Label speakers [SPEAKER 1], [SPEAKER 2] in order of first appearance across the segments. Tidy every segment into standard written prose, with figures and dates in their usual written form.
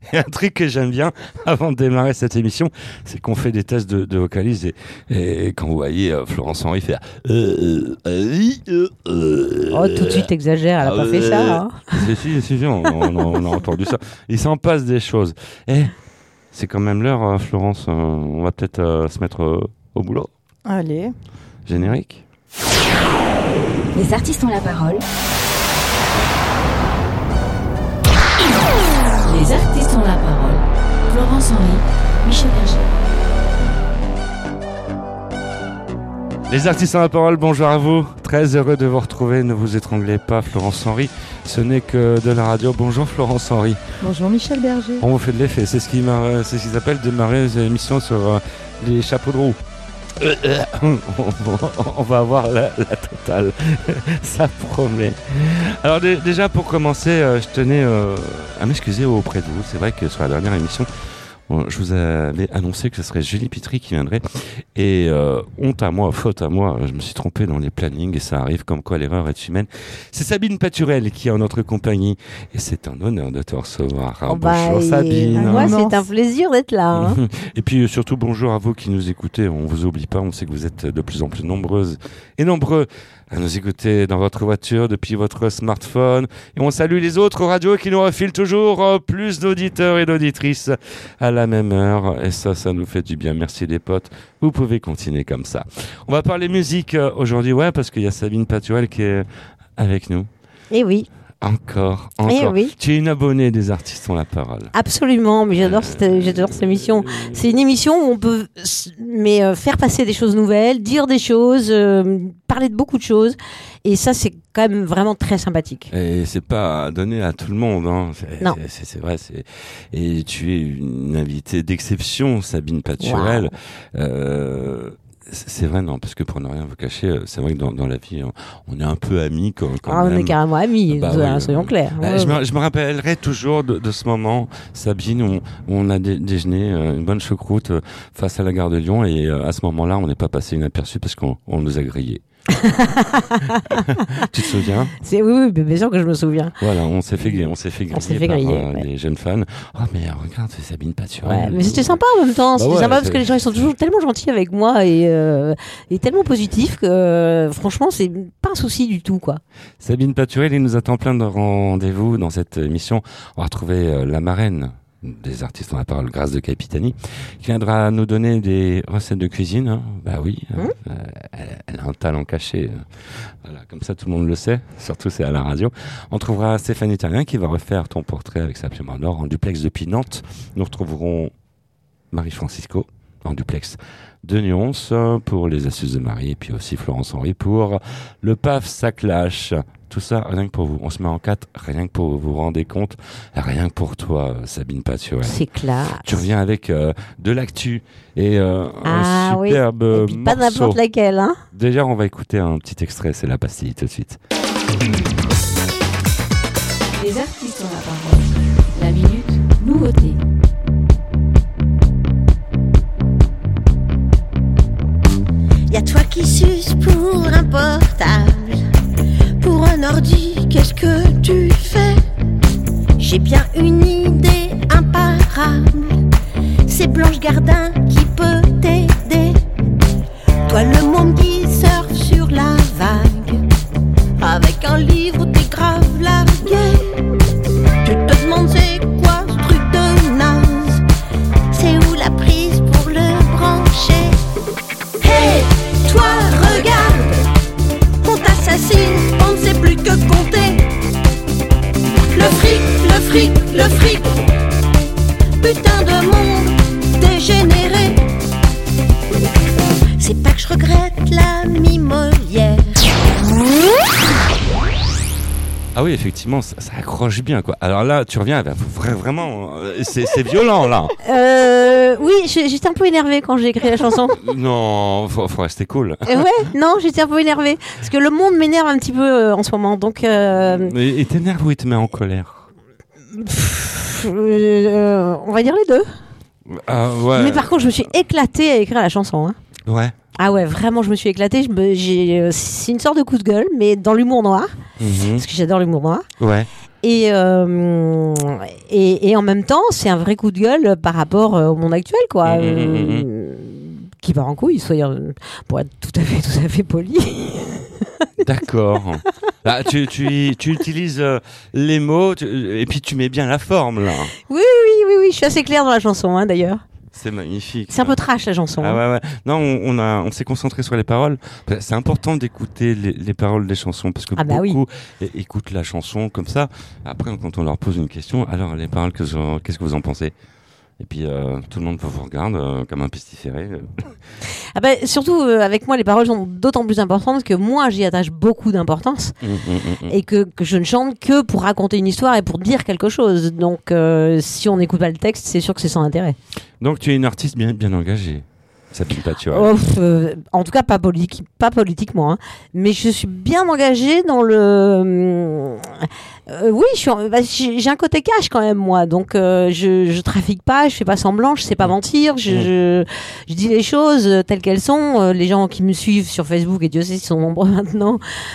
[SPEAKER 1] Et un truc que j'aime bien avant de démarrer cette émission, c'est qu'on fait des tests de vocalise et quand vous voyez Florence Henry faire
[SPEAKER 2] tout de suite exagère, elle a pas fait ça. Hein.
[SPEAKER 1] Si, on a entendu ça. Il s'en passe des choses. C'est quand même l'heure, Florence. On va peut-être se mettre au boulot.
[SPEAKER 3] Allez.
[SPEAKER 1] Générique.
[SPEAKER 4] Les artistes ont la parole. Les artistes ont la parole. Florence Henry, Michel Berger.
[SPEAKER 1] Les artistes ont la parole, bonjour à vous. Très heureux de vous retrouver. Ne vous étranglez pas, Florence Henry. Ce n'est que de la radio. Bonjour Florence Henry.
[SPEAKER 3] Bonjour Michel Berger.
[SPEAKER 1] On vous fait de l'effet. C'est ce qu'ils appellent démarrer les émissions sur les chapeaux de roue. On va avoir la totale. Ça promet. Alors déjà pour commencer, je tenais à m'excuser auprès de vous. C'est vrai que sur la dernière émission, je vous avais annoncé que ce serait Julie Pitry qui viendrait et honte à moi, faute à moi, je me suis trompé dans les plannings et ça arrive comme quoi l'erreur est humaine. C'est Sabine Paturel qui est en notre compagnie et c'est un honneur de te recevoir. Bonjour Sabine.
[SPEAKER 2] Moi c'est un plaisir d'être là. Hein.
[SPEAKER 1] Et puis surtout bonjour à vous qui nous écoutez, on vous oublie pas, on sait que vous êtes de plus en plus nombreuses et nombreux à nous écouter dans votre voiture, depuis votre smartphone. Et on salue les autres radios qui nous refilent toujours plus d'auditeurs et d'auditrices à la même heure. Et ça nous fait du bien. Merci les potes. Vous pouvez continuer comme ça. On va parler musique aujourd'hui, parce qu'il y a Sabine Paturel qui est avec nous.
[SPEAKER 2] Et oui.
[SPEAKER 1] Encore.
[SPEAKER 2] Oui.
[SPEAKER 1] Tu es une abonnée des artistes ont la parole.
[SPEAKER 2] Absolument, mais j'adore cette émission. C'est une émission où on peut faire passer des choses nouvelles, dire des choses, parler de beaucoup de choses. Et ça, c'est quand même vraiment très sympathique.
[SPEAKER 1] Et c'est pas donné à tout le monde. Hein.
[SPEAKER 2] Non.
[SPEAKER 1] C'est vrai. Et tu es une invitée d'exception, Sabine Paturel.
[SPEAKER 2] Wow.
[SPEAKER 1] C'est vrai, non, parce que pour ne rien vous cacher, c'est vrai que dans la vie, on est un peu amis quand même.
[SPEAKER 2] On est carrément amis, soyons clairs.
[SPEAKER 1] Je me rappellerai toujours de ce moment, Sabine, où on a déjeuné une bonne choucroute face à la gare de Lyon et à ce moment-là, on n'est pas passé inaperçu parce qu'on nous a grillés. Tu te souviens?
[SPEAKER 2] Oui, bien sûr que je me souviens.
[SPEAKER 1] Voilà, on s'est fait griller par les jeunes fans. Oh mais regarde, c'est Sabine Paturel.
[SPEAKER 2] Ouais, mais c'était sympa en même temps. C'était sympa parce que les gens ils sont toujours tellement gentils avec moi et tellement positifs que franchement c'est pas un souci du tout quoi.
[SPEAKER 1] Sabine Paturel, il nous attend plein de rendez-vous dans cette émission. On va retrouver la marraine des artistes ont la parole, Grâce de Capitani, qui viendra nous donner des recettes de cuisine. Hein. Elle a un talent caché. Voilà, comme ça, tout le monde le sait. Surtout, c'est à la radio. On trouvera Stéphanie Terrien qui va refaire ton portrait avec sa plume en or en duplex depuis Nantes. Nous retrouverons Marie-Francisco en duplex de Nyons pour les astuces de Marie et puis aussi Florence Henry pour le PAF ça clash. Tout ça, rien que pour vous. On se met en 4, rien que pour vous rendez compte. Rien que pour toi, Sabine Paturel.
[SPEAKER 2] C'est clair.
[SPEAKER 1] Tu reviens avec de l'actu et un superbe
[SPEAKER 2] et puis pas
[SPEAKER 1] morceau.
[SPEAKER 2] N'importe laquelle, hein.
[SPEAKER 1] Déjà, on va écouter un petit extrait. C'est la pastille tout de suite.
[SPEAKER 4] Les artistes ont la parole. La minute nouveauté.
[SPEAKER 5] Y'a toi qui suces pour un portable. Pour un ordi, qu'est-ce que tu fais? J'ai bien une idée imparable. C'est Blanche Gardin qui peut t'aider. Toi le monde qui surfe sur la vague. Avec un livre t'es grave largué. Tu te demandes c'est quoi ce truc de naze? C'est où la prise pour le brancher? Hey, toi regarde, on t'assassine, on ne sait plus que compter. Le fric, putain de monde dégénéré. C'est pas que je regrette l'ami Molière.
[SPEAKER 1] Ah oui, effectivement, ça accroche bien, quoi. Alors là, tu reviens, vraiment, c'est violent, là.
[SPEAKER 2] Oui, j'étais un peu énervée quand j'ai écrit la chanson.
[SPEAKER 1] Non, faut rester cool.
[SPEAKER 2] Non, j'étais un peu énervée. Parce que le monde m'énerve un petit peu en ce moment, donc...
[SPEAKER 1] Et t'énerve ou il te met en colère?
[SPEAKER 2] On va dire les deux.
[SPEAKER 1] Ah ouais.
[SPEAKER 2] Mais par contre, je me suis éclatée à écrire la chanson. Hein.
[SPEAKER 1] Ouais.
[SPEAKER 2] Ah ouais, vraiment, je me suis éclatée. C'est une sorte de coup de gueule, mais dans l'humour noir. Parce que j'adore l'humour noir.
[SPEAKER 1] Ouais.
[SPEAKER 2] Et en même temps, c'est un vrai coup de gueule par rapport au monde actuel, quoi. Qui part en couille, pour être tout à fait poli.
[SPEAKER 1] D'accord. Ah, tu utilises les mots et puis tu mets bien la forme là.
[SPEAKER 2] Oui, je suis assez claire dans la chanson, hein, d'ailleurs.
[SPEAKER 1] C'est magnifique.
[SPEAKER 2] C'est un peu trash la chanson.
[SPEAKER 1] Ah ouais. Non, on s'est concentré sur les paroles. C'est important d'écouter les paroles des chansons parce que beaucoup écoutent la chanson comme ça. Après, quand on leur pose une question, alors les paroles, qu'est-ce que vous en pensez? Et puis tout le monde vous regarde comme un pestiféré.
[SPEAKER 2] Ah bah, surtout avec moi, les paroles sont d'autant plus importantes que moi j'y attache beaucoup d'importance et que je ne chante que pour raconter une histoire et pour dire quelque chose. Donc si on n'écoute pas le texte, c'est sûr que c'est sans intérêt.
[SPEAKER 1] Donc tu es une artiste bien engagée, Sabine Paturel.
[SPEAKER 2] En tout cas pas politiquement, hein. Mais je suis bien engagée dans le... oui, j'ai un côté cash quand même, moi. Donc je trafique pas, je fais pas semblant, je sais pas mentir, je dis les choses telles qu'elles sont. Les gens qui me suivent sur Facebook, et Dieu sait s'ils sont nombreux maintenant,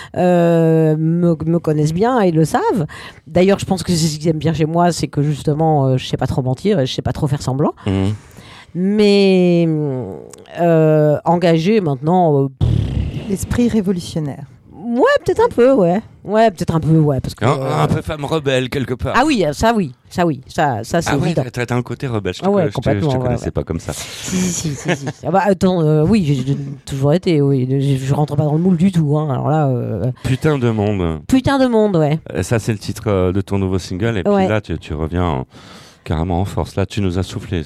[SPEAKER 2] me connaissent bien et le savent. D'ailleurs, je pense que c'est ce qu'ils aiment bien chez moi, c'est que justement je sais pas trop mentir et je sais pas trop faire semblant. Mais engagé maintenant...
[SPEAKER 3] L'esprit révolutionnaire.
[SPEAKER 2] Ouais, peut-être un peu, ouais. Ouais, peut-être un peu, ouais. Parce que,
[SPEAKER 1] un peu femme rebelle, quelque part.
[SPEAKER 2] Ah oui, ça c'est évident.
[SPEAKER 1] T'as un côté rebelle, je te connaissais pas comme ça.
[SPEAKER 2] Si. Ah bah attends, oui, j'ai toujours été, oui. Je rentre pas dans le moule du tout, hein. Alors là...
[SPEAKER 1] Putain de monde.
[SPEAKER 2] Putain de monde, ouais.
[SPEAKER 1] Ça, c'est le titre de ton nouveau single. Et puis là, tu reviens carrément en force. Là, tu nous as soufflé.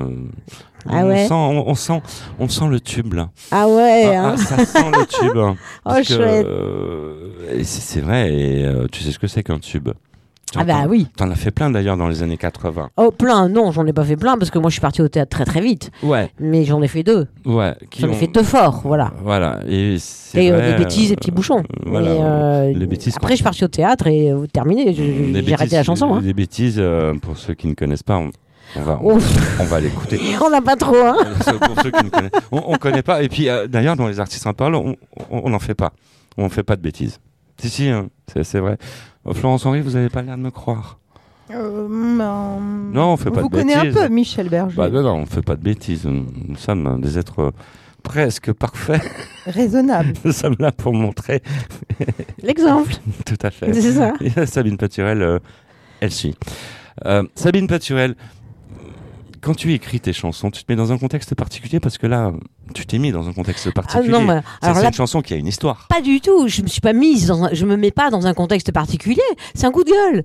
[SPEAKER 1] On sent le tube là.
[SPEAKER 2] Ah ouais. Hein.
[SPEAKER 1] Ça sent le tube.
[SPEAKER 2] Chouette.
[SPEAKER 1] C'est vrai. Et tu sais ce que c'est qu'un tube?
[SPEAKER 2] Oui.
[SPEAKER 1] T'en as fait plein d'ailleurs dans les années 80.
[SPEAKER 2] Oh, plein, non, j'en ai pas fait plein parce que moi je suis partie au théâtre très très vite. Ouais. Mais j'en ai fait 2.
[SPEAKER 1] Ouais.
[SPEAKER 2] J'en ai fait 2 forts, voilà.
[SPEAKER 1] Voilà. Et
[SPEAKER 2] des bêtises et petits bouchons.
[SPEAKER 1] Voilà. Les bêtises.
[SPEAKER 2] Après, je suis partie au théâtre et terminé. J'ai arrêté la chanson. Hein.
[SPEAKER 1] Des bêtises, pour ceux qui ne connaissent pas. On va l'écouter.
[SPEAKER 2] On n'a pas trop, hein.
[SPEAKER 1] Pour ceux qui ne connaissent, on connaît pas. Et puis d'ailleurs, dans les artistes en parle, on n'en fait pas. On fait pas de bêtises. Si, hein, c'est vrai. Florence Henry, vous n'avez pas l'air de me croire. Non, on fait pas de bêtises. Vous
[SPEAKER 3] connaissez un peu Michel Berger.
[SPEAKER 1] Non, on fait pas de bêtises. Nous sommes des êtres presque parfaits.
[SPEAKER 3] Raisonnables.
[SPEAKER 1] Nous sommes là pour montrer
[SPEAKER 2] l'exemple.
[SPEAKER 1] Tout à fait.
[SPEAKER 2] C'est ça.
[SPEAKER 1] Et Sabine Paturel, elle suit. Sabine Paturel, quand tu écris tes chansons, tu te mets dans un contexte particulier parce que là, tu t'es mis dans un contexte particulier.
[SPEAKER 2] Ah non,
[SPEAKER 1] c'est une chanson qui a une histoire.
[SPEAKER 2] Pas du tout. Je me suis pas mise je me mets pas dans un contexte particulier. C'est un coup de gueule.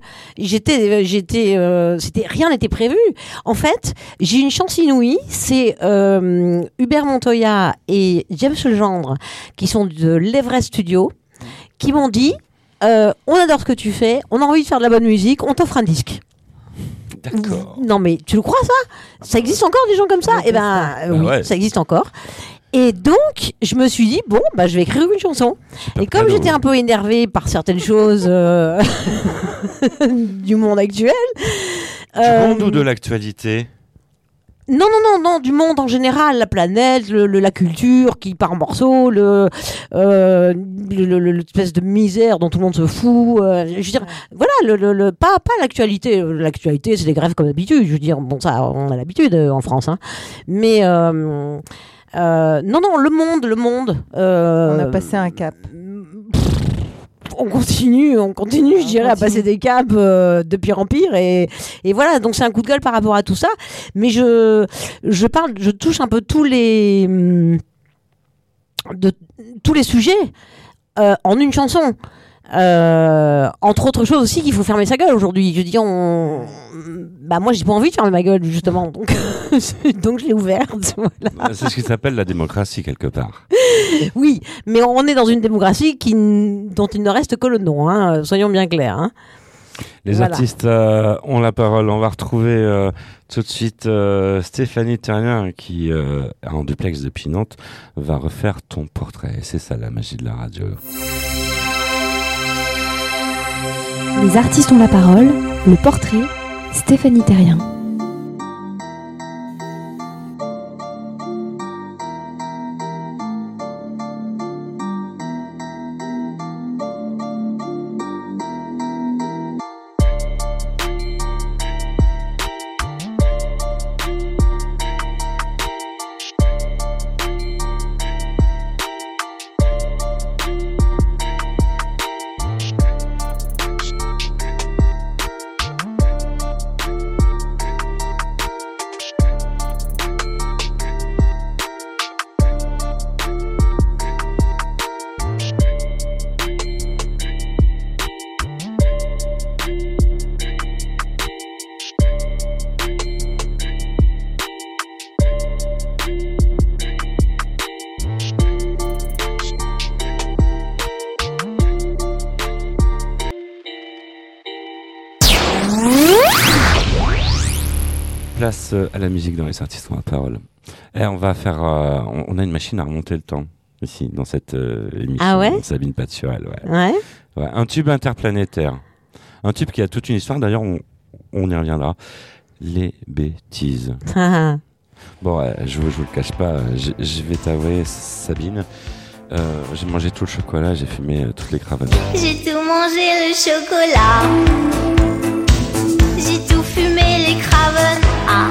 [SPEAKER 2] Rien n'était prévu. En fait, j'ai une chance inouïe. C'est Hubert Montoya et James Legendre qui sont de l'Everest Studio qui m'ont dit on adore ce que tu fais, on a envie de faire de la bonne musique, on t'offre un disque.
[SPEAKER 1] D'accord.
[SPEAKER 2] Non mais tu le crois ça existe encore des gens comme ça? Eh ben oui, ça existe encore. Et donc je me suis dit je vais écrire une chanson. Et comme j'étais un peu énervée par certaines choses du monde actuel.
[SPEAKER 1] Du monde ou de l'actualité?
[SPEAKER 2] Non, du monde en général, la planète, la culture qui part en morceaux, l'espèce de misère dont tout le monde se fout. Je veux dire, voilà, pas l'actualité. L'actualité, c'est des grèves comme d'habitude. Je veux dire, ça, on a l'habitude en France, hein. Mais non, le monde.
[SPEAKER 3] On a passé un cap.
[SPEAKER 2] On continue, je dirais, à passer des caps de pire en pire et voilà, donc c'est un coup de gueule par rapport à tout ça, mais je touche un peu tous les sujets en une chanson. Entre autres choses aussi qu'il faut fermer sa gueule aujourd'hui. Je dis moi j'ai pas envie de fermer ma gueule justement, donc je l'ai ouverte. Voilà.
[SPEAKER 1] C'est ce qui s'appelle la démocratie quelque part.
[SPEAKER 2] Oui, mais on est dans une démocratie dont il ne reste que le nom, hein, soyons bien clairs. Hein.
[SPEAKER 1] Les artistes ont la parole. On va retrouver tout de suite Stéphanie Terrien qui, en duplex depuis Nantes, va refaire ton portrait. C'est ça la magie de la radio.
[SPEAKER 4] Les artistes ont la parole, le portrait, Stéphanie Terrien.
[SPEAKER 1] Place à la musique dans les artistes ont la parole. Et on va faire, on a une machine à remonter le temps ici dans cette émission.
[SPEAKER 2] Ah ouais?
[SPEAKER 1] Sabine Paturel, ouais.
[SPEAKER 2] Ouais.
[SPEAKER 1] Ouais. Un tube interplanétaire, un tube qui a toute une histoire. D'ailleurs, on y reviendra. Les bêtises. Bon, je vous le cache pas. Je vais t'avouer, Sabine. J'ai mangé tout le chocolat, j'ai fumé toutes les cravanes.
[SPEAKER 5] J'ai tout mangé le chocolat. J'ai tout fumé les craven. Ah.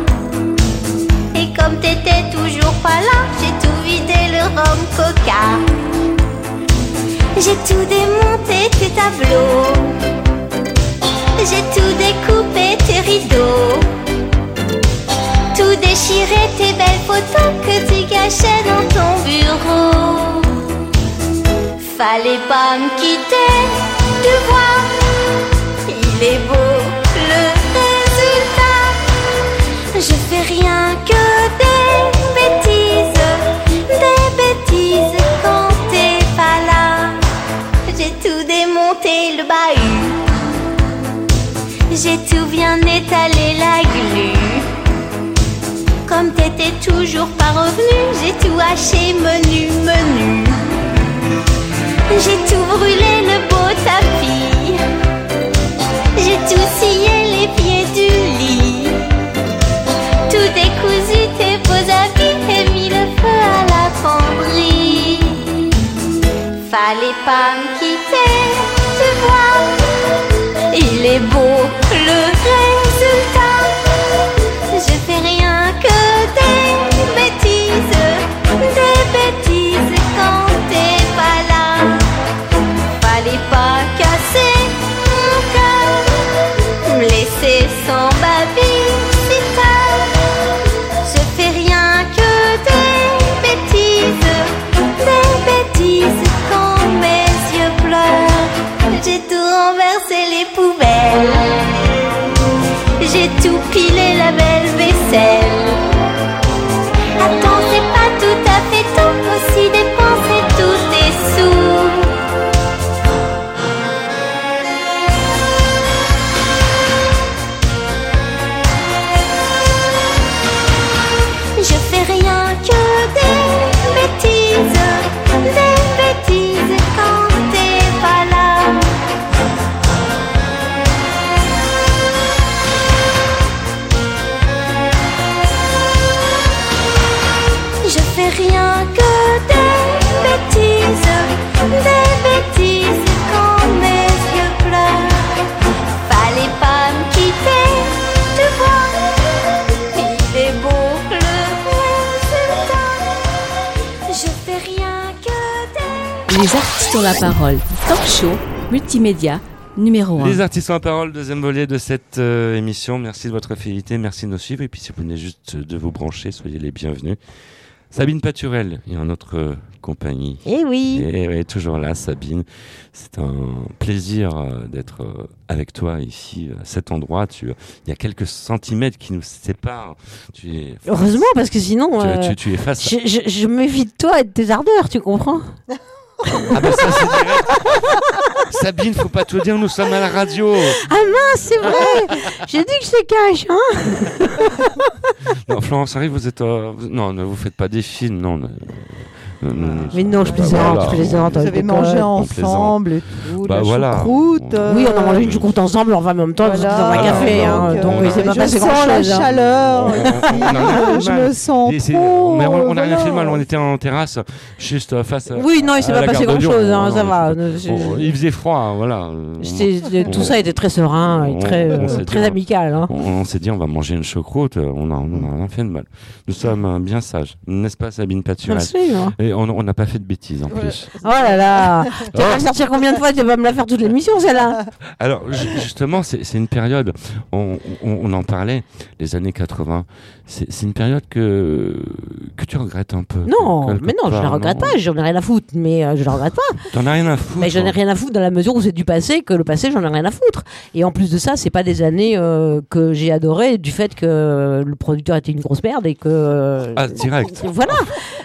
[SPEAKER 5] Et comme t'étais toujours pas là, j'ai tout vidé le rhum coca. J'ai tout démonté tes tableaux. J'ai tout découpé tes rideaux. Tout déchiré tes belles photos que tu cachais dans ton bureau. Fallait pas me quitter, tu vois, il est beau le résultat. Je fais rien que des bêtises quand t'es pas là. J'ai tout démonté le bahut, j'ai tout bien étalé la glu. Comme t'étais toujours pas revenu, j'ai tout haché menu. J'ai tout brûlé le beau tapis. J'ai tout scié les pieds du lit. Tout décousu tes beaux habits et mis le feu à la penderie. Fallait pas me quitter, tu vois, il est beau le résultat. Je fais rien que des bêtises quand t'es pas là. Fallait pas casser mon cœur, me laisser sans babysitter. Je fais rien que des bêtises quand mes yeux pleurent. J'ai tout renversé les poubelles, j'ai tout pilé la belle vaisselle. Attends, c'est pas tout à fait tout, aussi dépenser tous tes sous. Je fais rien que des bêtises quand t'es pas là. Je fais rien que des bêtises quand mes yeux pleurent. Fallait pas me quitter, tu vois, il est beau le résultat. Je fais rien que des...
[SPEAKER 6] Les artistes ont la parole, talk show, multimédia, numéro 1.
[SPEAKER 1] Les artistes ont la parole, deuxième volet de cette émission. Merci de votre fidélité, merci de nous suivre. Et puis si vous venez juste de vous brancher, soyez les bienvenus. Sabine Paturel est en notre compagnie.
[SPEAKER 2] Eh oui.
[SPEAKER 1] Et toujours là, Sabine. C'est un plaisir d'être avec toi ici, à cet endroit. Il y a quelques centimètres qui nous séparent.
[SPEAKER 2] Heureusement, parce que sinon...
[SPEAKER 1] tu es face...
[SPEAKER 2] Je méfie de toi et de tes ardeurs, tu comprends?
[SPEAKER 1] Ah bah ça c'est direct. Sabine, faut pas tout dire, nous sommes à la radio.
[SPEAKER 2] Ah mince, c'est vrai. J'ai dit que je te cache, hein.
[SPEAKER 1] Non, Florence Harry, vous êtes... Non, ne vous faites pas des films, non.
[SPEAKER 2] Mais non, je plaisante,
[SPEAKER 3] Vous avez mangé ensemble et tout, la choucroute.
[SPEAKER 2] Oui, on a mangé une choucroute ensemble, enfin en même temps, dans un café. Donc il s'est pas passé grand-chose.
[SPEAKER 3] Je sens la chaleur. Je me sens trop.
[SPEAKER 1] Mais on n'a rien fait mal, on était en terrasse, juste face à...
[SPEAKER 2] Oui, non, il s'est pas passé grand-chose, ça va.
[SPEAKER 1] Il faisait froid, voilà.
[SPEAKER 2] Tout ça était très serein et très amical.
[SPEAKER 1] On s'est dit, on va manger une choucroute, on n'a rien fait de mal. Nous sommes bien sages, n'est-ce pas, Sabine Paturel?
[SPEAKER 2] Absolument.
[SPEAKER 1] Et on n'a pas fait de bêtises en plus.
[SPEAKER 2] Oh là là. Tu vas me sortir combien de fois? Tu vas me la faire toute l'émission, celle-là.
[SPEAKER 1] Alors justement, c'est une période, on en parlait, les années 80, c'est une période que tu regrettes un peu.
[SPEAKER 2] Non, mais non, je la regrette pas, j'en ai rien à foutre, mais je la regrette pas.
[SPEAKER 1] T'en as rien à foutre?
[SPEAKER 2] Mais j'en ai rien à foutre dans la mesure où c'est du passé, que le passé, j'en ai rien à foutre. Et en plus de ça, c'est pas des années que j'ai adorées du fait que le producteur était une grosse merde et que...
[SPEAKER 1] Ah, direct.
[SPEAKER 2] Voilà.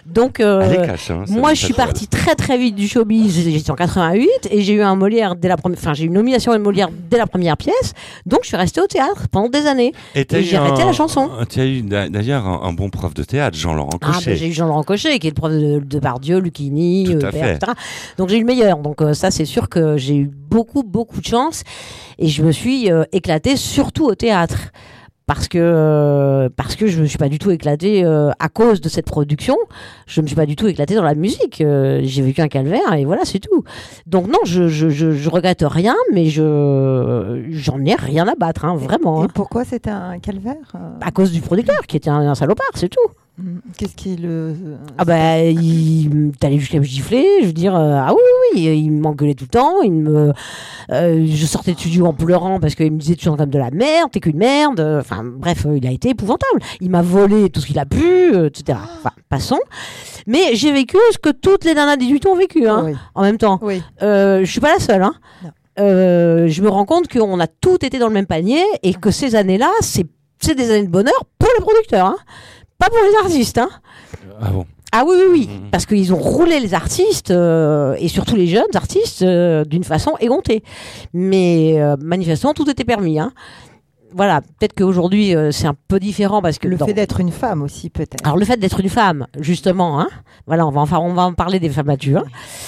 [SPEAKER 2] Donc, moi, je suis partie très très vite du showbiz. J'étais en 88 et j'ai eu un Molière j'ai eu une nomination à Molière dès la première pièce. Donc, je suis restée au théâtre pendant des années. Et j'ai arrêté la chanson.
[SPEAKER 1] Tu as eu d'ailleurs un bon prof de théâtre, Jean-Laurent Cochet.
[SPEAKER 2] J'ai eu Jean-Laurent Cochet, qui est le prof de Bardieu, Lucchini, etc. Donc, j'ai eu le meilleur. Donc, ça, c'est sûr que j'ai eu beaucoup de chance et je me suis éclatée surtout au théâtre. Parce que je me suis pas du tout éclatée à cause de cette production. Je me suis pas du tout éclatée dans la musique. J'ai vécu un calvaire et voilà, c'est tout. Donc non, je regrette rien, mais j'en ai rien à battre, hein, vraiment.
[SPEAKER 3] Et pourquoi c'était un calvaire
[SPEAKER 2] À cause du producteur qui était un salopard, c'est tout.
[SPEAKER 3] Qu'est-ce qui le...
[SPEAKER 2] il t'allait jusqu'à me gifler, je veux dire, oui, il m'engueulait tout le temps, je sortais du studio en pleurant parce qu'il me disait tu sens comme de la merde, t'es qu'une merde, enfin bref, il a été épouvantable, il m'a volé tout ce qu'il a pu, etc. Enfin, passons. Mais j'ai vécu ce que toutes les nanas de 18 ans ont vécu, hein, oui. En même temps. Oui. Je suis pas la seule, hein. Je me rends compte qu'on a toutes été dans le même panier et que ces années-là, c'est des années de bonheur pour les producteurs, hein. Pas pour les artistes, hein.
[SPEAKER 1] Ah bon?
[SPEAKER 2] Ah oui, parce qu'ils ont roulé les artistes, et surtout les jeunes artistes, d'une façon éhontée. Mais manifestement, tout était permis, hein. Voilà, peut-être qu'aujourd'hui, c'est un peu différent parce que...
[SPEAKER 3] Le fait d'être une femme aussi, peut-être.
[SPEAKER 2] Alors, le fait d'être une femme, justement, hein. Voilà, on va en parler des femmes matures.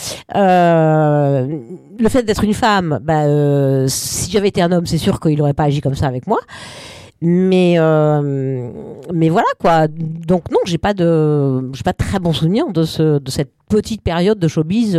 [SPEAKER 2] Le fait d'être une femme, si j'avais été un homme, c'est sûr qu'il n'aurait pas agi comme ça avec moi. Mais voilà quoi. Donc non, j'ai pas de très bons souvenirs de cette petite période de showbiz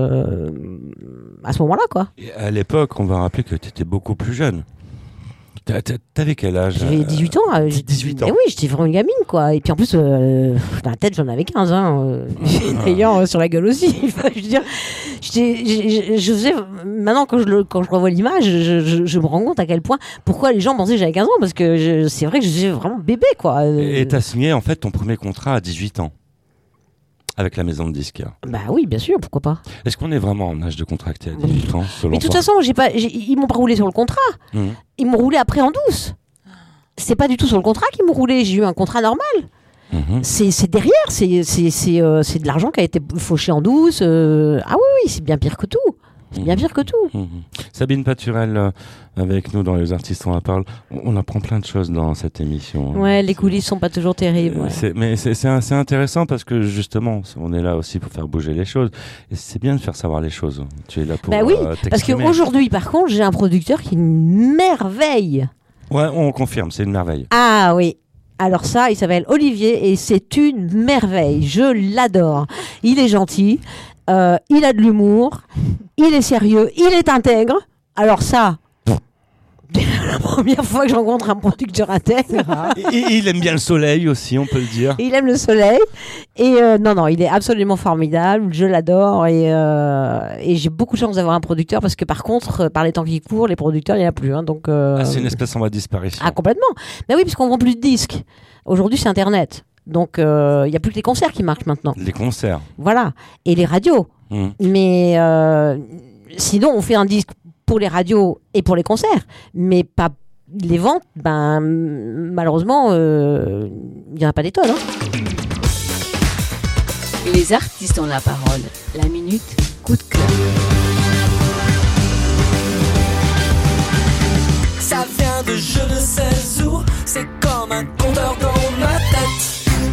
[SPEAKER 2] à ce moment-là quoi.
[SPEAKER 1] Et à l'époque, on va rappeler que tu étais beaucoup plus jeune. T'avais quel âge?
[SPEAKER 2] J'avais 18 ans.
[SPEAKER 1] 18 ans.
[SPEAKER 2] Oui, j'étais vraiment une gamine, quoi. Et puis en plus, dans la tête, j'en avais 15, hein. D'ailleurs, sur la gueule aussi. Je veux dire, je faisais... Maintenant, quand je revois l'image, je me rends compte à quel point... Pourquoi les gens pensaient que j'avais 15 ans, parce que c'est vrai que j'étais vraiment bébé, quoi.
[SPEAKER 1] Et t'as signé, en fait, ton premier contrat à 18 ans avec la maison de disques.
[SPEAKER 2] Bah oui, bien sûr, pourquoi pas.
[SPEAKER 1] Est-ce qu'on est vraiment en âge de contracter à 18 ans, selon
[SPEAKER 2] Mais de toute façon, ils m'ont pas roulé sur le contrat. Ils m'ont roulé après en douce. C'est pas du tout sur le contrat qu'ils m'ont roulé. J'ai eu un contrat normal. C'est derrière. C'est de l'argent qui a été fauché en douce. Ah oui, c'est bien pire que tout. C'est bien pire que tout.
[SPEAKER 1] Sabine Paturel avec nous dans Les Artistes on en parle. On apprend plein de choses dans cette émission.
[SPEAKER 2] Ouais, les coulisses sont pas toujours terribles. Ouais.
[SPEAKER 1] Mais c'est intéressant parce que justement, on est là aussi pour faire bouger les choses. Et c'est bien de faire savoir les choses. Tu es là pour
[SPEAKER 2] oui, parce qu'aujourd'hui, par contre, j'ai un producteur qui est une merveille.
[SPEAKER 1] Ouais, on confirme, c'est une merveille.
[SPEAKER 2] Ah oui. Alors ça, il s'appelle Olivier et c'est une merveille. Je l'adore. Il est gentil. Il a de l'humour, il est sérieux, il est intègre. Alors ça, la première fois que je rencontre un producteur intègre.
[SPEAKER 1] Il aime bien le soleil aussi, on peut le dire.
[SPEAKER 2] Il aime le soleil. Et non, il est absolument formidable. Je l'adore et j'ai beaucoup de chance d'avoir un producteur parce que par contre, par les temps qui courent, les producteurs, il n'y en a plus. Hein, donc,
[SPEAKER 1] c'est une espèce en voie de disparition.
[SPEAKER 2] Ah, complètement. Ben oui, parce qu'on vend plus de disques. Aujourd'hui, c'est Internet. Donc, il n'y a plus que les concerts qui marchent maintenant.
[SPEAKER 1] Les concerts.
[SPEAKER 2] Voilà. Et les radios. Mais sinon, on fait un disque pour les radios et pour les concerts. Mais pas les ventes, malheureusement, il n'y en a pas des tonnes. Hein.
[SPEAKER 6] Les artistes ont la parole. La minute, coup de cœur.
[SPEAKER 7] Ça vient de je ne sais où. C'est comme un compteur dans ma tête.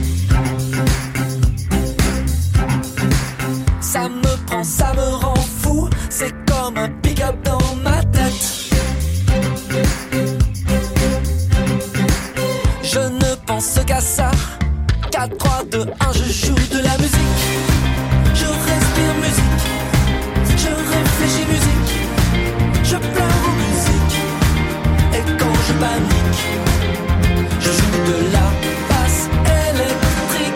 [SPEAKER 7] Ça me prend, ça me rend fou. C'est comme un pick-up dans ma tête. Je ne pense qu'à ça. 4, 3, 2, 1, je joue de la musique. Je respire musique. Je réfléchis musique. Je pleure en musique. Et quand je panique, je joue de la basse électrique.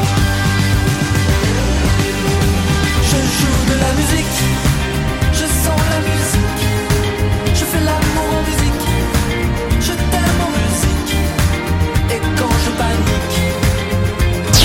[SPEAKER 7] Je joue de la musique, je sens la musique, je fais l'amour en musique, je t'aime en musique, et quand je panique,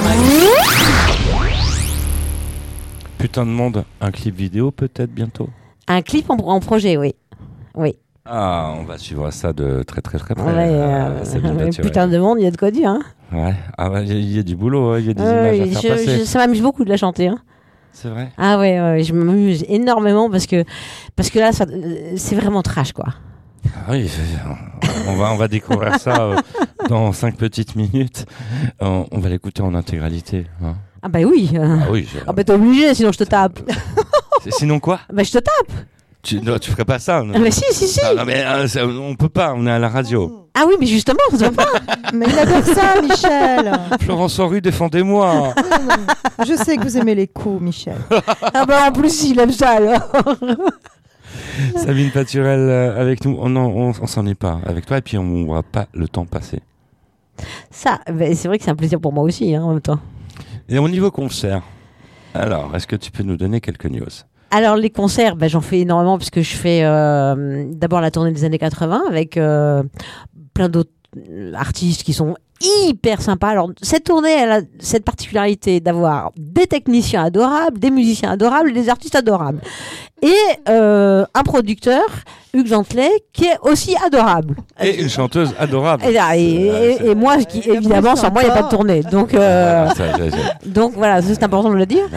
[SPEAKER 1] Putain de monde, un clip vidéo peut-être bientôt?
[SPEAKER 2] Un clip en projet, oui.
[SPEAKER 1] Ah, on va suivre ça de très très très près.
[SPEAKER 2] Putain de monde, il y a de quoi dire. Hein.
[SPEAKER 1] Ouais, il y a du boulot, il y a des images à faire passer.
[SPEAKER 2] Ça m'amuse beaucoup de la chanter. Hein.
[SPEAKER 1] C'est vrai.
[SPEAKER 2] Ah ouais, je m'amuse énormément parce que là, c'est vraiment trash, quoi.
[SPEAKER 1] Ah oui, on va découvrir ça dans 5 petites minutes. On va l'écouter en intégralité. Hein.
[SPEAKER 2] Ah bah oui. T'es obligé, sinon je te tape.
[SPEAKER 1] Sinon quoi ?
[SPEAKER 2] Bah je te tape.
[SPEAKER 1] Tu ferais pas ça.
[SPEAKER 2] Mais si.
[SPEAKER 1] Non, mais on peut pas, on est à la radio.
[SPEAKER 2] Ah oui, mais justement, on se voit pas.
[SPEAKER 3] Mais il adore ça, Michel.
[SPEAKER 1] Florence Henry, défendez-moi.
[SPEAKER 3] Je sais que vous aimez les coups, Michel.
[SPEAKER 2] Ah bah en plus, il aime ça alors.
[SPEAKER 1] Sabine Paturel avec nous. On s'en est pas avec toi et puis on voit pas le temps passer.
[SPEAKER 2] Ça, c'est vrai que c'est un plaisir pour moi aussi, hein, en même temps.
[SPEAKER 1] Et au niveau concert, alors, est-ce que tu peux nous donner quelques news ?
[SPEAKER 2] Alors les concerts, j'en fais énormément puisque je fais d'abord la tournée des années 80 avec plein d'autres artistes qui sont hyper sympas. Alors cette tournée, elle a cette particularité d'avoir des techniciens adorables, des musiciens adorables, des artistes adorables et un producteur, Hugues Gentelet, qui est aussi adorable.
[SPEAKER 1] Et une chanteuse adorable.
[SPEAKER 2] Et moi, évidemment, sans moi, il n'y a pas de tournée. Donc, donc voilà, c'est important de le dire.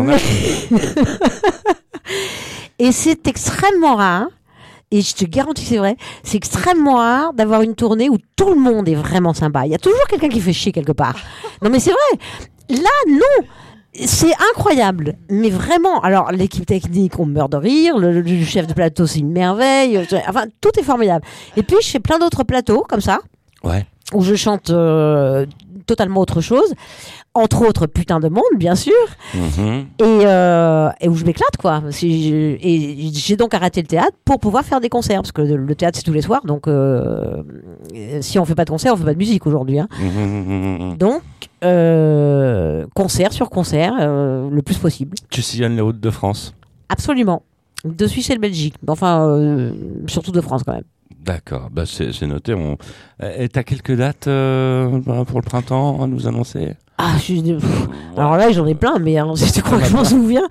[SPEAKER 2] Et c'est extrêmement rare, et je te garantis que c'est vrai, c'est extrêmement rare d'avoir une tournée où tout le monde est vraiment sympa. Il y a toujours quelqu'un qui fait chier quelque part. Non mais c'est vrai. Là, non. C'est incroyable, mais vraiment. Alors, l'équipe technique, on meurt de rire. Le chef de plateau, c'est une merveille. Enfin, tout est formidable. Et puis, je fais plein d'autres plateaux comme ça, où je chante totalement autre chose. Entre autres, Putain de monde, bien sûr. Et où je m'éclate, quoi. Et j'ai donc arrêté le théâtre pour pouvoir faire des concerts, parce que le théâtre, c'est tous les soirs. Donc, si on fait pas de concert, on fait pas de musique aujourd'hui. Hein. Donc, concert sur concert, le plus possible.
[SPEAKER 1] Tu sillonnes les routes de France ?
[SPEAKER 2] Absolument. De Suisse et de Belgique. Enfin, surtout de France, quand même.
[SPEAKER 1] D'accord, c'est noté. Et t'as quelques dates pour le printemps à nous annoncer ?
[SPEAKER 2] Alors là, j'en ai plein, mais si tu crois que je m'en souviens.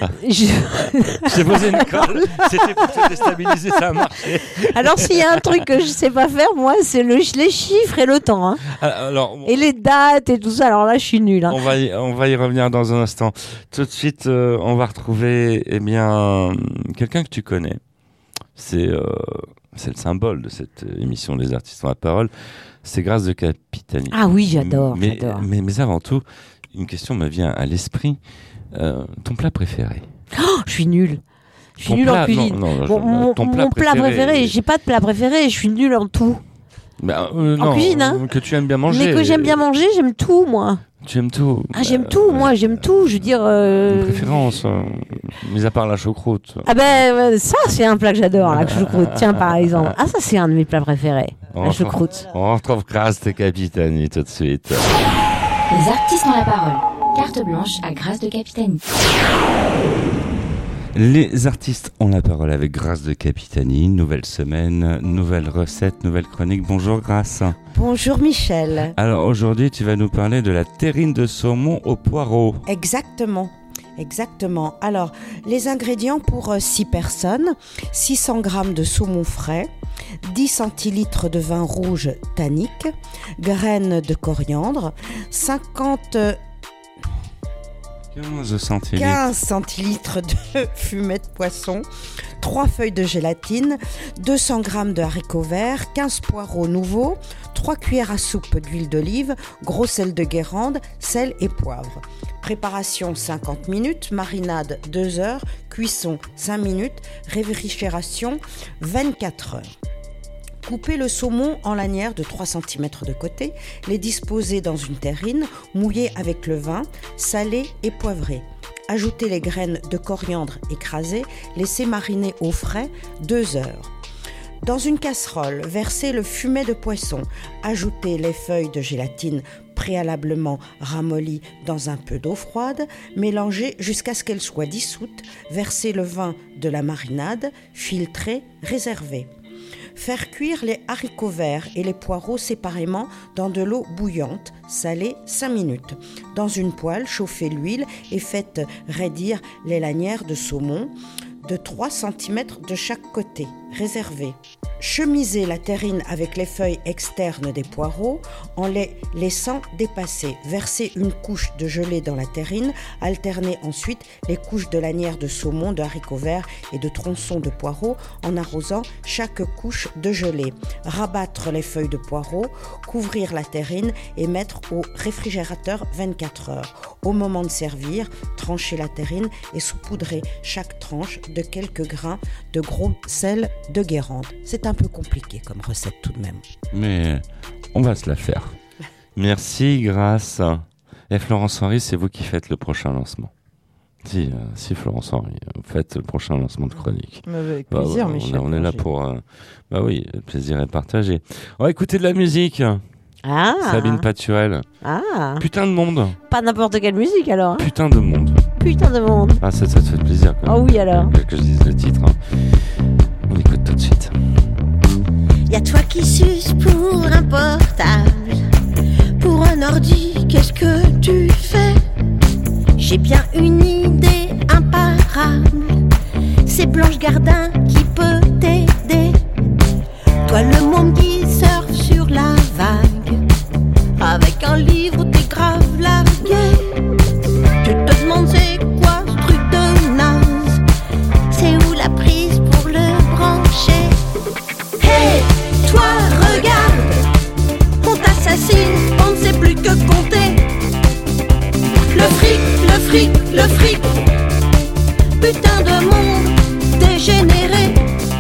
[SPEAKER 1] J'ai posé une colle, c'était pour te déstabiliser, ça a marché.
[SPEAKER 2] Alors, s'il y a un truc que je sais pas faire, moi, c'est les chiffres et le temps. Hein.
[SPEAKER 1] Alors,
[SPEAKER 2] et les dates et tout ça. Alors là, je suis nulle. Hein.
[SPEAKER 1] On va y revenir dans un instant. Tout de suite, on va retrouver quelqu'un que tu connais. C'est le symbole de cette émission Les Artistes ont la parole. C'est Grâce de Capitani.
[SPEAKER 2] Ah oui, j'adore.
[SPEAKER 1] Mais avant tout, une question me vient à l'esprit. Ton plat préféré ?
[SPEAKER 2] Je suis nulle. Je suis nulle en cuisine. Mon plat préféré, j'ai pas de plat préféré. Je suis nulle en tout. En cuisine, hein.
[SPEAKER 1] Que tu aimes bien manger.
[SPEAKER 2] Mais que j'aime bien manger, j'aime tout, moi.
[SPEAKER 1] Tu aimes tout.
[SPEAKER 2] Ah, j'aime tout, moi, j'aime tout. Je veux dire.
[SPEAKER 1] Une préférence, mis à part la choucroute.
[SPEAKER 2] Ah ça, c'est un plat que j'adore, la choucroute. Tiens, par exemple. Ah, ça, c'est un de mes plats préférés, la choucroute.
[SPEAKER 1] On retrouve Grâce de Capitani tout de suite.
[SPEAKER 6] Les artistes ont la parole. Carte blanche à Grâce de Capitani.
[SPEAKER 1] Les artistes ont la parole avec Grâce de Capitani. Nouvelle semaine, nouvelle recette, nouvelle chronique. Bonjour Grâce.
[SPEAKER 8] Bonjour Michel.
[SPEAKER 1] Alors aujourd'hui, tu vas nous parler de la terrine de saumon au poireau.
[SPEAKER 8] Exactement. Alors, les ingrédients pour 6 personnes, 600 g de saumon frais, 10 centilitres de vin rouge tannique, graines de coriandre, 15 centilitres de fumet de poisson, 3 feuilles de gélatine, 200 g de haricots verts, 15 poireaux nouveaux, 3 cuillères à soupe d'huile d'olive, gros sel de Guérande, sel et poivre. Préparation 50 minutes, marinade 2 heures, cuisson 5 minutes, réfrigération 24 heures. Coupez le saumon en lanières de 3 cm de côté, les disposer dans une terrine, mouillée avec le vin, salé et poivré. Ajoutez les graines de coriandre écrasées, laissez mariner au frais 2 heures. Dans une casserole, versez le fumet de poisson, ajoutez les feuilles de gélatine préalablement ramollies dans un peu d'eau froide, mélangez jusqu'à ce qu'elles soient dissoutes, versez le vin de la marinade, filtrez, réservez. Faire cuire les haricots verts et les poireaux séparément dans de l'eau bouillante, salée 5 minutes. Dans une poêle, chauffez l'huile et faites raidir les lanières de saumon de 3 cm de chaque côté. réservé. Chemiser la terrine avec les feuilles externes des poireaux en les laissant dépasser. Verser une couche de gelée dans la terrine, alterner ensuite les couches de lanières de saumon, de haricots verts et de tronçons de poireaux en arrosant chaque couche de gelée. Rabattre les feuilles de poireaux, couvrir la terrine et mettre au réfrigérateur 24 heures. Au moment de servir, trancher la terrine et saupoudrer chaque tranche de quelques grains de gros sel de Guérande. C'est un peu compliqué comme recette tout de même.
[SPEAKER 1] Mais on va se la faire. Merci, Grâce. Et Florence Henry, c'est vous qui faites le prochain lancement. Si Florence Henry, vous faites le prochain lancement de chronique.
[SPEAKER 3] Avec plaisir, Michel.
[SPEAKER 1] On est là pour... oui, le plaisir est partagé. On va écouter de la musique. Sabine Paturel. Putain de monde.
[SPEAKER 2] Pas n'importe quelle musique alors.
[SPEAKER 1] Putain de monde.
[SPEAKER 2] Putain de monde.
[SPEAKER 1] Ça te fait plaisir quand même.
[SPEAKER 2] Oui alors.
[SPEAKER 1] Que je dise le titre. On écoute tout de suite.
[SPEAKER 5] Y'a toi qui suces pour un portable, pour un ordi, qu'est-ce que tu fais? J'ai bien une idée imparable, c'est Blanche Gardin qui peut t'aider. Toi le monde qui surfe sur la vague, avec un livre t'es grave largué. Tu te demandes c'est quoi ce truc de naze, c'est où la prise pour le brancher? Hey, toi regarde, on t'assassine, on ne sait plus que compter. Le fric, le fric, le fric, putain de monde dégénéré.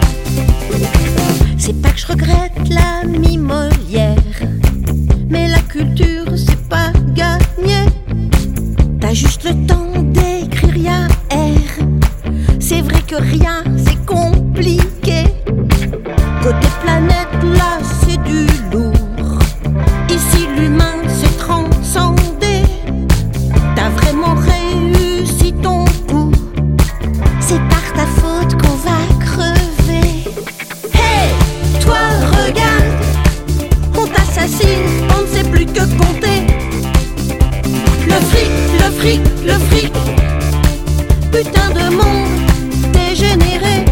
[SPEAKER 5] C'est pas que je regrette l'ami Molière, mais la culture c'est pas gagné. T'as juste le temps d'écrire ya R. C'est vrai que rien c'est compliqué. Côté planète là c'est du lourd. Ici l'humain s'est transcendé. T'as vraiment réussi ton coup. C'est par ta faute qu'on va crever. Hey, toi regarde, on t'assassine, on ne sait plus que compter. Le fric, le fric, le fric, putain de monde dégénéré.